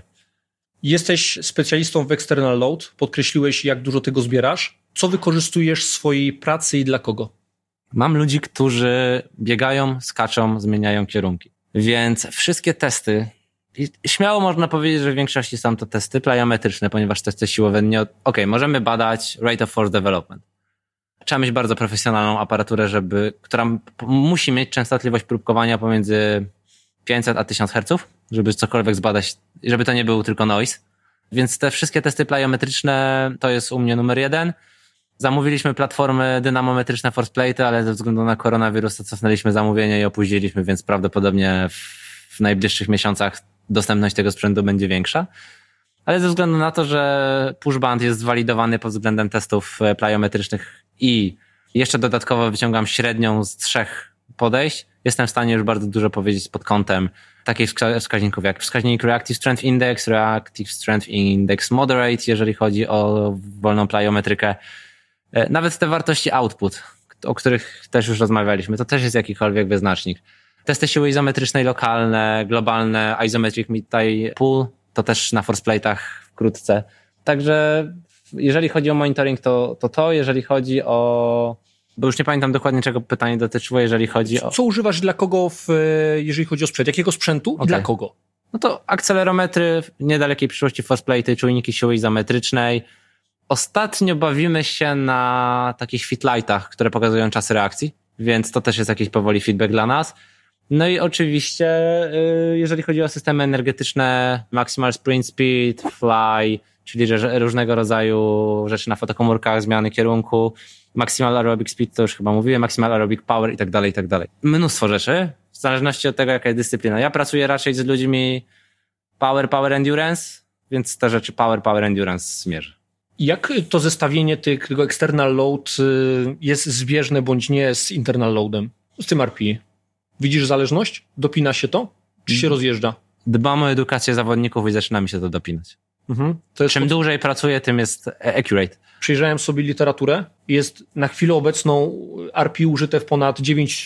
Jesteś specjalistą w external load, podkreśliłeś, jak dużo tego zbierasz. Co wykorzystujesz w swojej pracy i dla kogo? Mam ludzi, którzy biegają, skaczą, zmieniają kierunki. Więc wszystkie testy, i śmiało można powiedzieć, że w większości są to testy plyometryczne, ponieważ testy siłowe możemy badać rate of force development. Trzeba mieć bardzo profesjonalną aparaturę, która musi mieć częstotliwość próbkowania pomiędzy 500 a 1000 Hz, żeby cokolwiek zbadać, żeby to nie był tylko noise. Więc te wszystkie testy plyometryczne to jest u mnie numer 1. Zamówiliśmy platformy dynamometryczne forceplate, ale ze względu na koronawirus to cofnęliśmy zamówienie i opóźniliśmy, więc prawdopodobnie w najbliższych miesiącach dostępność tego sprzętu będzie większa. Ale ze względu na to, że pushband jest zwalidowany pod względem testów plyometrycznych i jeszcze dodatkowo wyciągam średnią z 3 podejść, jestem w stanie już bardzo dużo powiedzieć pod kątem takich wskaźników jak wskaźnik Reactive Strength Index, Reactive Strength Index Moderate, jeżeli chodzi o wolną plyometrykę. Nawet te wartości output, o których też już rozmawialiśmy, to też jest jakikolwiek wyznacznik. Testy siły izometrycznej lokalne, globalne, isometric mid-thigh pull, to też na forceplate'ach wkrótce. Także jeżeli chodzi o monitoring, to jeżeli chodzi o... Bo już nie pamiętam dokładnie, czego pytanie dotyczyło, jeżeli chodzi o... Co używasz dla kogo, jeżeli chodzi o sprzęt? Jakiego sprzętu i dla kogo? No to akcelerometry, w niedalekiej przyszłości forceplate'y, czujniki siły izometrycznej. Ostatnio bawimy się na takich fitlightach, które pokazują czasy reakcji, więc to też jest jakiś powoli feedback dla nas. No i oczywiście, jeżeli chodzi o systemy energetyczne, Maximal Sprint Speed, Fly, czyli różnego rodzaju rzeczy na fotokomórkach, zmiany kierunku, Maximal Aerobic Speed, to już chyba mówiłem, Maximal Aerobic Power i tak dalej, i tak dalej. Mnóstwo rzeczy, w zależności od tego, jaka jest dyscyplina. Ja pracuję raczej z ludźmi Power Endurance, więc te rzeczy Power Endurance zmierzę. Jak to zestawienie tego external load jest zbieżne bądź nie z internal loadem, z tym RPI? Widzisz zależność? Dopina się to? Czy się rozjeżdża? Dbam o edukację zawodników i zaczyna mi się to dopinać. Czym dłużej pracuję, tym jest accurate. Przejrzałem sobie literaturę. Jest na chwilę obecną RPI użyte w ponad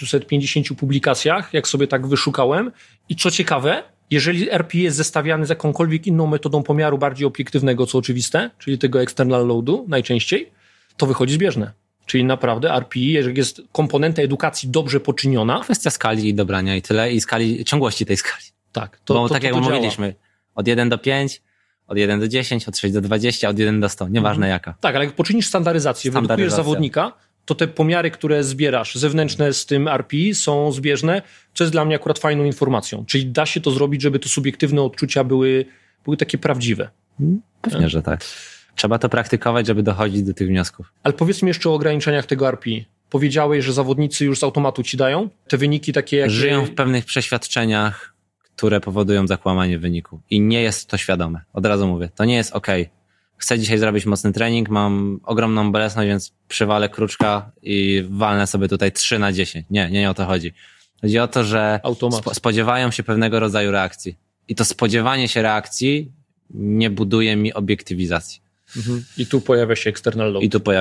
950 publikacjach, jak sobie tak wyszukałem. I co ciekawe, jeżeli RPI jest zestawiany z jakąkolwiek inną metodą pomiaru bardziej obiektywnego, co oczywiste, czyli tego external loadu najczęściej, to wychodzi zbieżne. Czyli naprawdę RPI, jeżeli jest komponenta edukacji dobrze poczyniona... Kwestia skali i dobrania i tyle, i ciągłości tej skali. Tak. Bo tak jak mówiliśmy, od 1 do 5, od 1 do 10, od 6 do 20, od 1 do 100, nieważne jaka. Tak, ale jak poczynisz standaryzację, wyedukujesz zawodnika, to te pomiary, które zbierasz zewnętrzne z tym RPI są zbieżne, co jest dla mnie akurat fajną informacją. Czyli da się to zrobić, żeby te subiektywne odczucia były takie prawdziwe. Pewnie, że tak. Trzeba to praktykować, żeby dochodzić do tych wniosków. Ale powiedz mi jeszcze o ograniczeniach tego RPI. Powiedziałeś, że zawodnicy już z automatu ci dają te wyniki takie jak... Żyją w pewnych przeświadczeniach, które powodują zakłamanie wyniku. I nie jest to świadome. Od razu mówię, to nie jest okej. Chcę dzisiaj zrobić mocny trening, mam ogromną bolesność, więc przywalę kruczka i walnę sobie tutaj 3/10. Nie o to chodzi. Chodzi o to, że spodziewają się pewnego rodzaju reakcji. I to spodziewanie się reakcji nie buduje mi obiektywizacji. I tu pojawia się external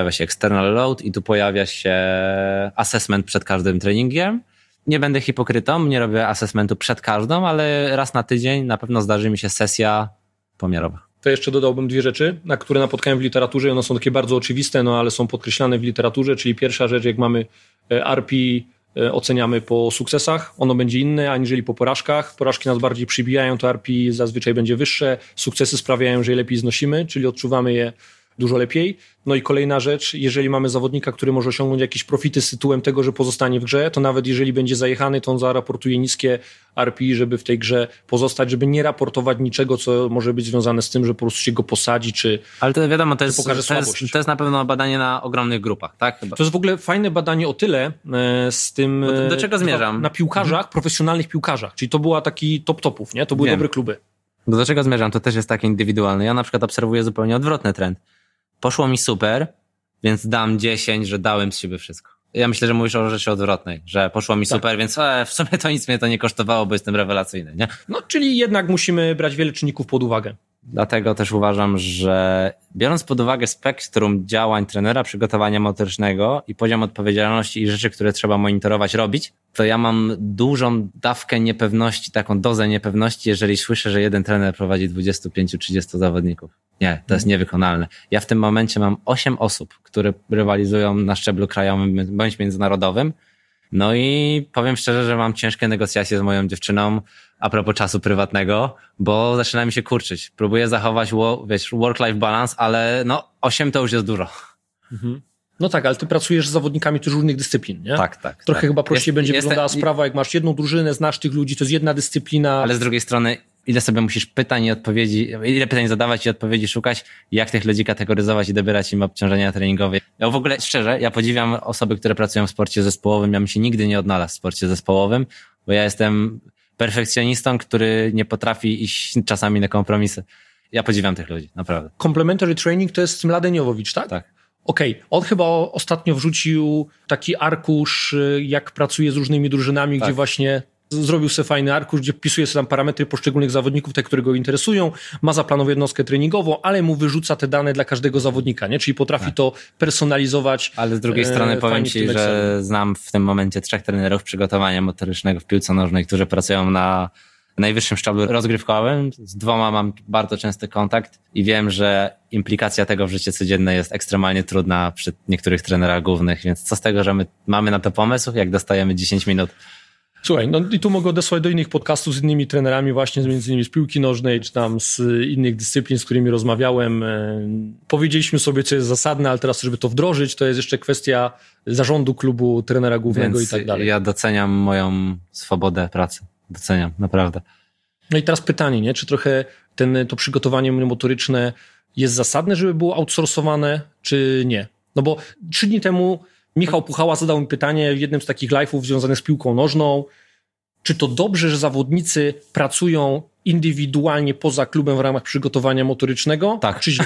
load. I tu pojawia się assessment przed każdym treningiem. Nie będę hipokrytą, nie robię assessmentu przed każdą, ale raz na tydzień na pewno zdarzy mi się sesja pomiarowa. To jeszcze dodałbym 2 rzeczy, na które napotkałem w literaturze i one są takie bardzo oczywiste, ale są podkreślane w literaturze, czyli pierwsza rzecz, jak mamy RPI, oceniamy po sukcesach, ono będzie inne aniżeli po porażkach. Porażki nas bardziej przybijają, to RPI zazwyczaj będzie wyższe, sukcesy sprawiają, że je lepiej znosimy, czyli odczuwamy je dużo lepiej. No i kolejna rzecz, jeżeli mamy zawodnika, który może osiągnąć jakieś profity z tytułem tego, że pozostanie w grze, to nawet jeżeli będzie zajechany, to on zaraportuje niskie RPI, żeby w tej grze pozostać, żeby nie raportować niczego, co może być związane z tym, że po prostu się go posadzi, czy ale to wiadomo, to jest na pewno badanie na ogromnych grupach, tak? Chyba. To jest w ogóle fajne badanie o tyle z tym... Do czego zmierzam? Na piłkarzach, profesjonalnych piłkarzach, czyli to była taki top-topów, nie? To były dobre kluby. Do czego zmierzam? To też jest takie indywidualne. Ja na przykład obserwuję zupełnie odwrotny trend. Poszło mi super, więc dam 10, że dałem z siebie wszystko. Ja myślę, że mówisz o rzeczy odwrotnej, że poszło mi super, więc w sumie to nic mnie to nie kosztowało, bo jestem rewelacyjny, nie? No, czyli jednak musimy brać wiele czynników pod uwagę. Dlatego też uważam, że biorąc pod uwagę spektrum działań trenera przygotowania motorycznego i poziom odpowiedzialności i rzeczy, które trzeba monitorować, robić, to ja mam dużą dawkę niepewności, taką dozę niepewności, jeżeli słyszę, że jeden trener prowadzi 25-30 zawodników. Nie, to jest niewykonalne. Ja w tym momencie mam 8 osób, które rywalizują na szczeblu krajowym bądź międzynarodowym. No i powiem szczerze, że mam ciężkie negocjacje z moją dziewczyną a propos czasu prywatnego, bo zaczyna mi się kurczyć. Próbuję zachować work-life balance, ale 8 to już jest dużo. No tak, ale ty pracujesz z zawodnikami też różnych dyscyplin, nie? Tak. Trochę chyba prościej będzie wyglądała sprawa, jak masz jedną drużynę, znasz tych ludzi, to jest jedna dyscyplina. Ale z drugiej strony, ile sobie musisz ile pytań zadawać i odpowiedzi szukać, jak tych ludzi kategoryzować i dobierać im obciążenia treningowe. Ja w ogóle, szczerze, ja podziwiam osoby, które pracują w sporcie zespołowym. Ja bym się nigdy nie odnalazł w sporcie zespołowym, bo ja jestem perfekcjonistą, który nie potrafi iść czasami na kompromisy. Ja podziwiam tych ludzi, naprawdę. Complementary training to jest Mladen Jowowicz, tak? Tak. Okej. On chyba ostatnio wrzucił taki arkusz, jak pracuje z różnymi drużynami, gdzie właśnie zrobił sobie fajny arkusz, gdzie wpisuje sobie tam parametry poszczególnych zawodników, te, które go interesują, ma zaplanowaną jednostkę treningową, ale mu wyrzuca te dane dla każdego zawodnika, nie? Czyli potrafi to personalizować. Ale z drugiej strony powiem ci, że znam w tym momencie 3 trenerów przygotowania motorycznego w piłce nożnej, którzy pracują na najwyższym szczeblu rozgrywkowym. Z 2 mam bardzo częsty kontakt i wiem, że implikacja tego w życie codzienne jest ekstremalnie trudna przy niektórych trenerach głównych, więc co z tego, że my mamy na to pomysł, jak dostajemy 10 minut. Słuchaj, i tu mogę odesłać do innych podcastów z innymi trenerami właśnie, między innymi z piłki nożnej, czy tam z innych dyscyplin, z którymi rozmawiałem. Powiedzieliśmy sobie, co jest zasadne, ale teraz, żeby to wdrożyć, to jest jeszcze kwestia zarządu klubu, trenera głównego i tak dalej. Ja doceniam moją swobodę pracy. Doceniam, naprawdę. No i teraz pytanie, nie? Czy trochę to przygotowanie motoryczne jest zasadne, żeby było outsourcowane, czy nie? No bo 3 dni temu Michał Puchała zadał mi pytanie w jednym z takich live'ów związanych z piłką nożną, czy to dobrze, że zawodnicy pracują indywidualnie poza klubem w ramach przygotowania motorycznego? Tak. Czy źle?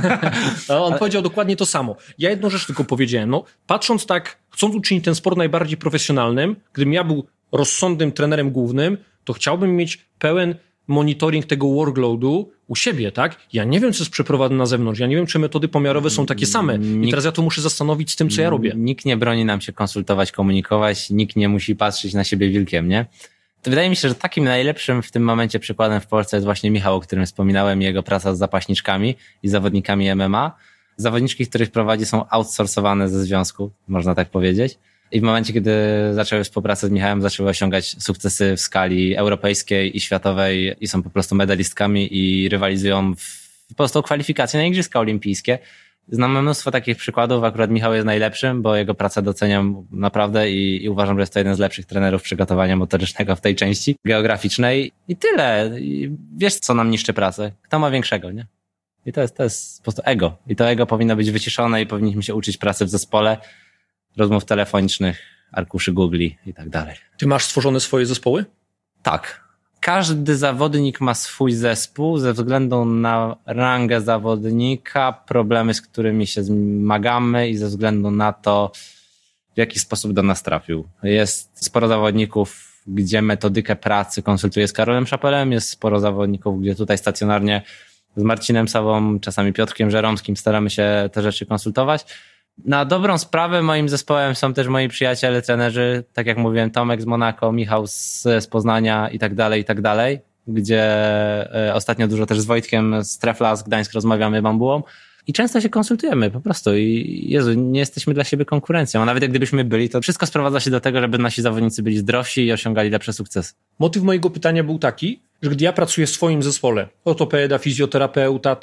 On powiedział dokładnie to samo. Ja jedną rzecz tylko powiedziałem. Patrząc tak, chcąc uczynić ten sport najbardziej profesjonalnym, gdybym ja był rozsądnym trenerem głównym, to chciałbym mieć pełen monitoring tego workloadu u siebie, tak? Ja nie wiem, co jest przeprowadzane na zewnątrz. Ja nie wiem, czy metody pomiarowe są takie same. I teraz ja to muszę zastanowić z tym, co ja robię. Nikt nie broni nam się konsultować, komunikować. Nikt nie musi patrzeć na siebie wilkiem, nie? To wydaje mi się, że takim najlepszym w tym momencie przykładem w Polsce jest właśnie Michał, o którym wspominałem, jego praca z zapaśniczkami i zawodnikami MMA. Zawodniczki, których prowadzi, są outsourcowane ze związku, można tak powiedzieć. I w momencie, kiedy zaczęły współpracę z Michałem, zaczęły osiągać sukcesy w skali europejskiej i światowej i są po prostu medalistkami i rywalizują w po prostu o kwalifikacje na Igrzyska Olimpijskie. Znam mnóstwo takich przykładów, akurat Michał jest najlepszym, bo jego pracę doceniam naprawdę i uważam, że jest to jeden z lepszych trenerów przygotowania motorycznego w tej części geograficznej. I tyle. I wiesz, co nam niszczy pracę? Kto ma większego, nie? I to jest po prostu ego. I to ego powinno być wyciszone i powinniśmy się uczyć pracy w zespole, rozmów telefonicznych, arkuszy Googli i tak dalej. Ty masz stworzone swoje zespoły? Tak. Każdy zawodnik ma swój zespół ze względu na rangę zawodnika, problemy, z którymi się zmagamy i ze względu na to, w jaki sposób do nas trafił. Jest sporo zawodników, gdzie metodykę pracy konsultuję z Karolem Szapelem, jest sporo zawodników, gdzie tutaj stacjonarnie z Marcinem Sawą, czasami Piotrkiem Żeromskim staramy się te rzeczy konsultować. Na dobrą sprawę moim zespołem są też moi przyjaciele, trenerzy, tak jak mówiłem, Tomek z Monako, Michał z Poznania i tak dalej, gdzie ostatnio dużo też z Wojtkiem z Trefla, z Gdańsk rozmawiamy bambułą i często się konsultujemy po prostu i Jezu, nie jesteśmy dla siebie konkurencją, a nawet jak gdybyśmy byli, to wszystko sprowadza się do tego, żeby nasi zawodnicy byli zdrowsi i osiągali lepsze sukcesy. Motyw mojego pytania był taki, że gdy ja pracuję w swoim zespole, ortopeda, fizjoterapeuta,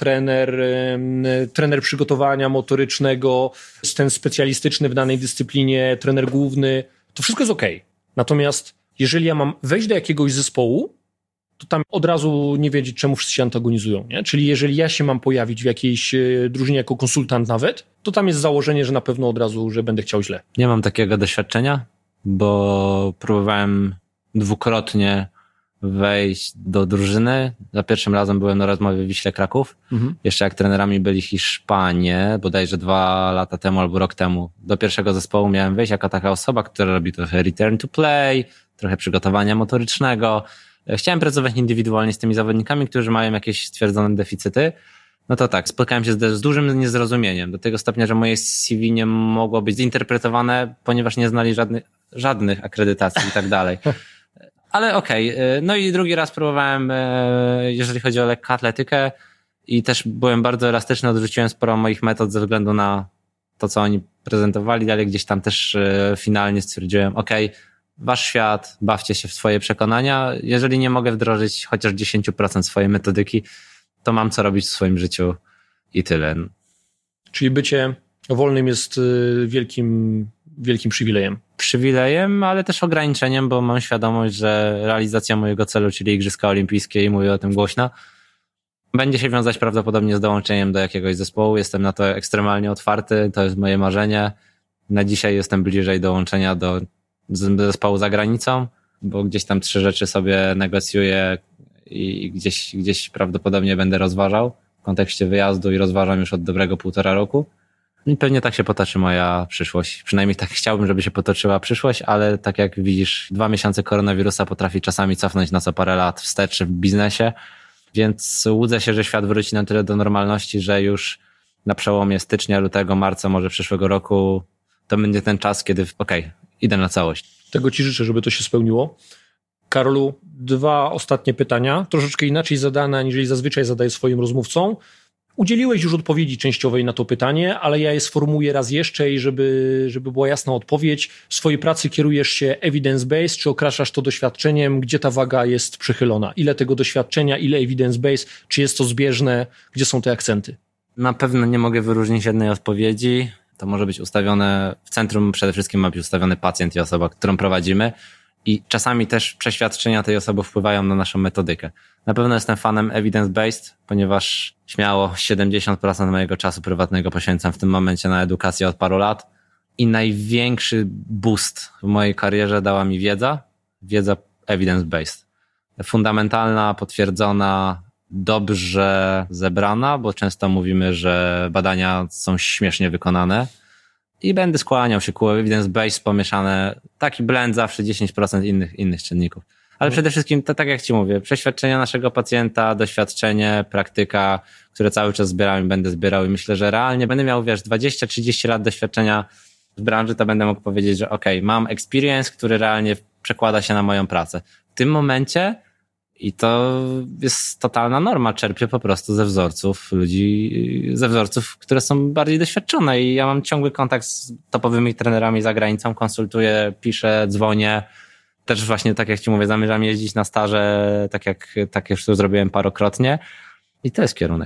trener przygotowania motorycznego, ten specjalistyczny w danej dyscyplinie, trener główny, to wszystko jest okej. Natomiast jeżeli ja mam wejść do jakiegoś zespołu, to tam od razu nie wiedzieć, czemu wszyscy się antagonizują. Nie? Czyli jeżeli ja się mam pojawić w jakiejś drużynie jako konsultant nawet, to tam jest założenie, że na pewno od razu, że będę chciał źle. Nie mam takiego doświadczenia, bo próbowałem dwukrotnie wejść do drużyny. Za pierwszym razem byłem na rozmowie w Wiśle Kraków. Jeszcze jak trenerami byli Hiszpanie, bodajże 2 lata temu albo rok temu. Do pierwszego zespołu miałem wejść jako taka osoba, która robi trochę return to play, trochę przygotowania motorycznego. Chciałem pracować indywidualnie z tymi zawodnikami, którzy mają jakieś stwierdzone deficyty. No to tak, spotkałem się z dużym niezrozumieniem. Do tego stopnia, że moje CV nie mogło być zinterpretowane, ponieważ nie znali żadnych akredytacji i tak dalej. Ale okej. No i drugi raz próbowałem, jeżeli chodzi o lekkoatletykę i też byłem bardzo elastyczny, odrzuciłem sporo moich metod ze względu na to, co oni prezentowali, ale gdzieś tam też finalnie stwierdziłem, wasz świat, bawcie się w swoje przekonania. Jeżeli nie mogę wdrożyć chociaż 10% swojej metodyki, to mam co robić w swoim życiu i tyle. Czyli bycie wolnym jest wielkim przywilejem. Przywilejem, ale też ograniczeniem, bo mam świadomość, że realizacja mojego celu, czyli Igrzyska Olimpijskie, i mówię o tym głośno, będzie się wiązać prawdopodobnie z dołączeniem do jakiegoś zespołu. Jestem na to ekstremalnie otwarty, to jest moje marzenie. Na dzisiaj jestem bliżej dołączenia do zespołu za granicą, bo gdzieś tam 3 rzeczy sobie negocjuję i gdzieś prawdopodobnie będę rozważał w kontekście wyjazdu i rozważam już od dobrego 1,5 roku. I pewnie tak się potoczy moja przyszłość. Przynajmniej tak chciałbym, żeby się potoczyła przyszłość, ale tak jak widzisz, 2 miesiące koronawirusa potrafi czasami cofnąć nas o parę lat wstecz w biznesie, więc łudzę się, że świat wróci na tyle do normalności, że już na przełomie stycznia, lutego, marca, może przyszłego roku to będzie ten czas, kiedy idę na całość. Tego ci życzę, żeby to się spełniło. Karolu, 2 ostatnie pytania, troszeczkę inaczej zadane, aniżeli zazwyczaj zadaję swoim rozmówcom. Udzieliłeś już odpowiedzi częściowej na to pytanie, ale ja je sformułuję raz jeszcze i żeby była jasna odpowiedź. W swojej pracy kierujesz się evidence-based, czy okraszasz to doświadczeniem? Gdzie ta waga jest przychylona? Ile tego doświadczenia, ile evidence-based? Czy jest to zbieżne? Gdzie są te akcenty? Na pewno nie mogę wyróżnić jednej odpowiedzi. To może być ustawione, w centrum przede wszystkim ma być ustawiony pacjent i osoba, którą prowadzimy. I czasami też przeświadczenia tej osoby wpływają na naszą metodykę. Na pewno jestem fanem evidence-based, ponieważ śmiało 70% mojego czasu prywatnego poświęcam w tym momencie na edukację od paru lat. I największy boost w mojej karierze dała mi wiedza evidence-based. Fundamentalna, potwierdzona, dobrze zebrana, bo często mówimy, że badania są śmiesznie wykonane. I będę skłaniał się ku evidence-based, pomieszane, taki blend zawsze 10% innych czynników. Ale przede wszystkim, to tak jak ci mówię, przeświadczenia naszego pacjenta, doświadczenie, praktyka, które cały czas zbieram i będę zbierał i myślę, że realnie będę miał, 20-30 lat doświadczenia w branży, to będę mógł powiedzieć, że mam experience, który realnie przekłada się na moją pracę. W tym momencie, i to jest totalna norma, czerpię po prostu ze wzorców ludzi, które są bardziej doświadczone i ja mam ciągły kontakt z topowymi trenerami za granicą, konsultuję, piszę, dzwonię. Też właśnie, tak jak ci mówię, zamierzam jeździć na staże, tak jak już to zrobiłem parokrotnie i to jest kierunek.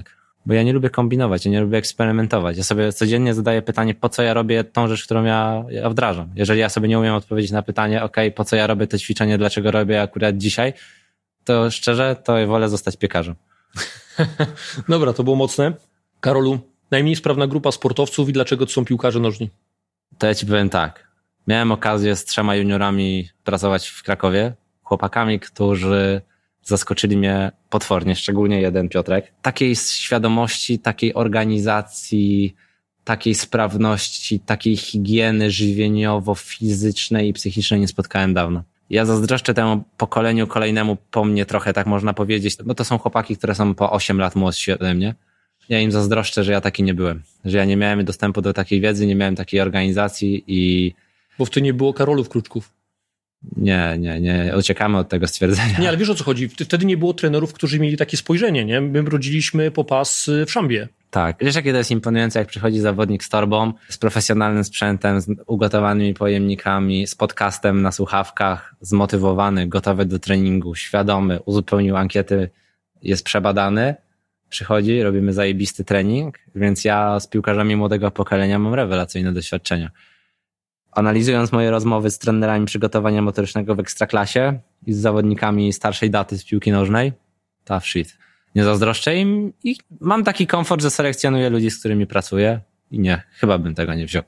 Bo ja nie lubię kombinować, ja nie lubię eksperymentować. Ja sobie codziennie zadaję pytanie, po co ja robię tą rzecz, którą ja wdrażam. Jeżeli ja sobie nie umiem odpowiedzieć na pytanie, po co ja robię to ćwiczenie, dlaczego robię akurat dzisiaj, to szczerze, to wolę zostać piekarzem. Dobra, to było mocne. Karolu, najmniej sprawna grupa sportowców i dlaczego to są piłkarze nożni? To ja ci powiem tak. Miałem okazję z 3 juniorami pracować w Krakowie, chłopakami, którzy zaskoczyli mnie potwornie, szczególnie jeden, Piotrek. Takiej świadomości, takiej organizacji, takiej sprawności, takiej higieny żywieniowo-fizycznej i psychicznej nie spotkałem dawno. Ja zazdroszczę temu pokoleniu kolejnemu po mnie trochę, tak można powiedzieć, bo to są chłopaki, które są po 8 lat młodsi ode mnie. Ja im zazdroszczę, że ja taki nie byłem. Że ja nie miałem dostępu do takiej wiedzy, nie miałem takiej organizacji i... Bo wtedy nie było Karolów Kruczków. Nie. Uciekamy od tego stwierdzenia. Nie, ale wiesz o co chodzi? Wtedy nie było trenerów, którzy mieli takie spojrzenie, nie? My rodziliśmy po pas w szambie. Tak. Wiesz, jakie to jest imponujące, jak przychodzi zawodnik z torbą, z profesjonalnym sprzętem, z ugotowanymi pojemnikami, z podcastem na słuchawkach, zmotywowany, gotowy do treningu, świadomy, uzupełnił ankiety, jest przebadany, przychodzi, robimy zajebisty trening, więc ja z piłkarzami młodego pokolenia mam rewelacyjne doświadczenia. Analizując moje rozmowy z trenerami przygotowania motorycznego w Ekstraklasie i z zawodnikami starszej daty z piłki nożnej, tough shit. Nie zazdroszczę im i mam taki komfort, że selekcjonuję ludzi, z którymi pracuję i nie, chyba bym tego nie wziął.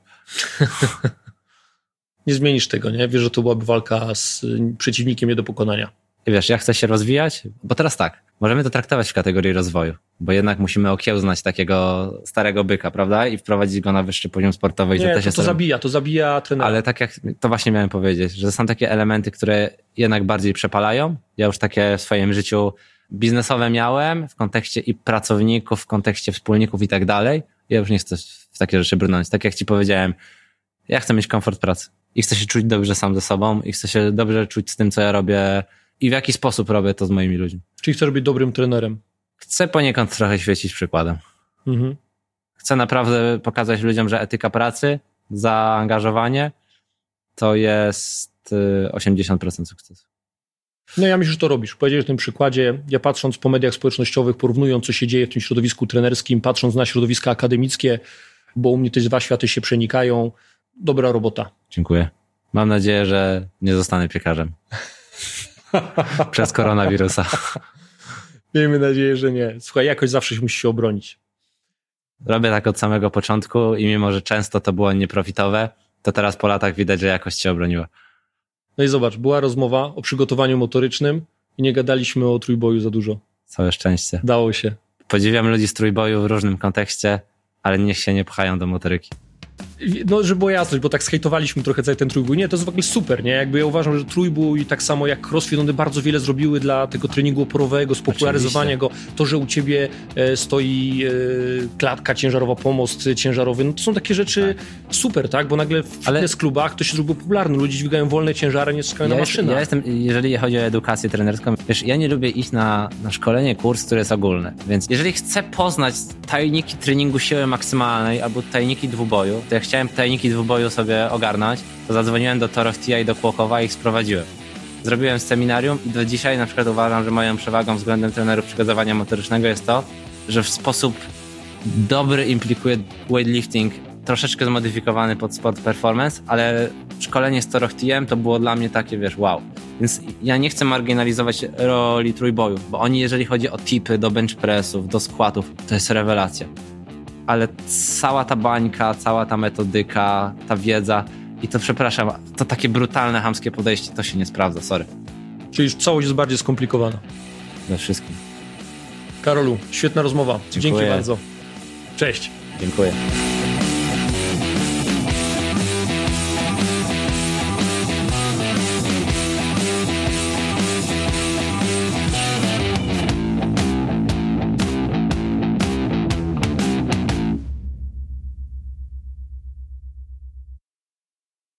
Nie zmienisz tego, nie? Wiesz, że to byłaby walka z przeciwnikiem nie do pokonania. I wiesz, ja chcę się rozwijać, bo teraz tak, możemy to traktować w kategorii rozwoju, bo jednak musimy okiełznać takiego starego byka, prawda? I wprowadzić go na wyższy poziom sportowy. Nie, to zabija trenera. Ale tak jak to właśnie miałem powiedzieć, że są takie elementy, które jednak bardziej przepalają. Ja już takie w swoim życiu biznesowe miałem w kontekście i pracowników, w kontekście wspólników i tak dalej. Ja już nie chcę w takie rzeczy brnąć. Tak jak ci powiedziałem, ja chcę mieć komfort pracy i chcę się czuć dobrze sam ze sobą i chcę się dobrze czuć z tym, co ja robię i w jaki sposób robię to z moimi ludźmi. Czyli chcesz być dobrym trenerem? Chcę poniekąd trochę świecić przykładem. Mhm. Chcę naprawdę pokazać ludziom, że etyka pracy, zaangażowanie to jest 80% sukcesu. No ja myślę, że to robisz. Powiedziałeś o tym przykładzie. Ja patrząc po mediach społecznościowych, porównując co się dzieje w tym środowisku trenerskim, patrząc na środowiska akademickie, bo u mnie te dwa światy się przenikają. Dobra robota. Dziękuję. Mam nadzieję, że nie zostanę piekarzem. Przez koronawirusa. Miejmy nadzieję, że nie. Słuchaj, jakoś zawsze musisz się obronić. Robię tak od samego początku i mimo, że często to było nieprofitowe, to teraz po latach widać, że jakość się obroniła. No i zobacz, była rozmowa o przygotowaniu motorycznym i nie gadaliśmy o trójboju za dużo. Całe szczęście. Dało się. Podziwiam ludzi z trójboju w różnym kontekście, ale niech się nie pchają do motoryki. No, żeby było jasność, bo tak zhejtowaliśmy trochę cały ten trójbój. Nie, to jest w ogóle super, nie? Jakby ja uważam, że trójbój, tak samo jak crossfit, one bardzo wiele zrobiły dla tego treningu oporowego, spopularyzowania go. To, że u ciebie stoi klatka ciężarowa, pomost ciężarowy, no to są takie rzeczy super, tak? Bo nagle w fitness klubach to się zrobiło popularne. Ludzie dźwigają wolne ciężary, nie czekają na maszynę. Ja jestem, jeżeli chodzi o edukację trenerską, wiesz, ja nie lubię iść na szkolenie, kurs, który jest ogólny. Więc jeżeli chcę poznać tajniki treningu siły maksymalnej albo tajniki dwuboju, to jak chciałem tajniki dwuboju sobie ogarnąć, to zadzwoniłem do Toroftia i do Kłokowa i ich sprowadziłem. Zrobiłem seminarium i do dzisiaj na przykład uważam, że moją przewagą względem trenerów przygotowania motorycznego jest to, że w sposób dobry implikuje weightlifting, troszeczkę zmodyfikowany pod sport performance, ale szkolenie z Toroftiem to było dla mnie takie, wiesz, wow. Więc ja nie chcę marginalizować roli trójboju, bo oni, jeżeli chodzi o tipy do bench pressów, do squatów, to jest rewelacja. Ale cała ta bańka, cała ta metodyka, ta wiedza i to, przepraszam, to takie brutalne, chamskie podejście, to się nie sprawdza, sorry. Czyli całość jest bardziej skomplikowana. We wszystkim. Karolu, świetna rozmowa. Dziękuję. Dzięki bardzo. Cześć. Dziękuję.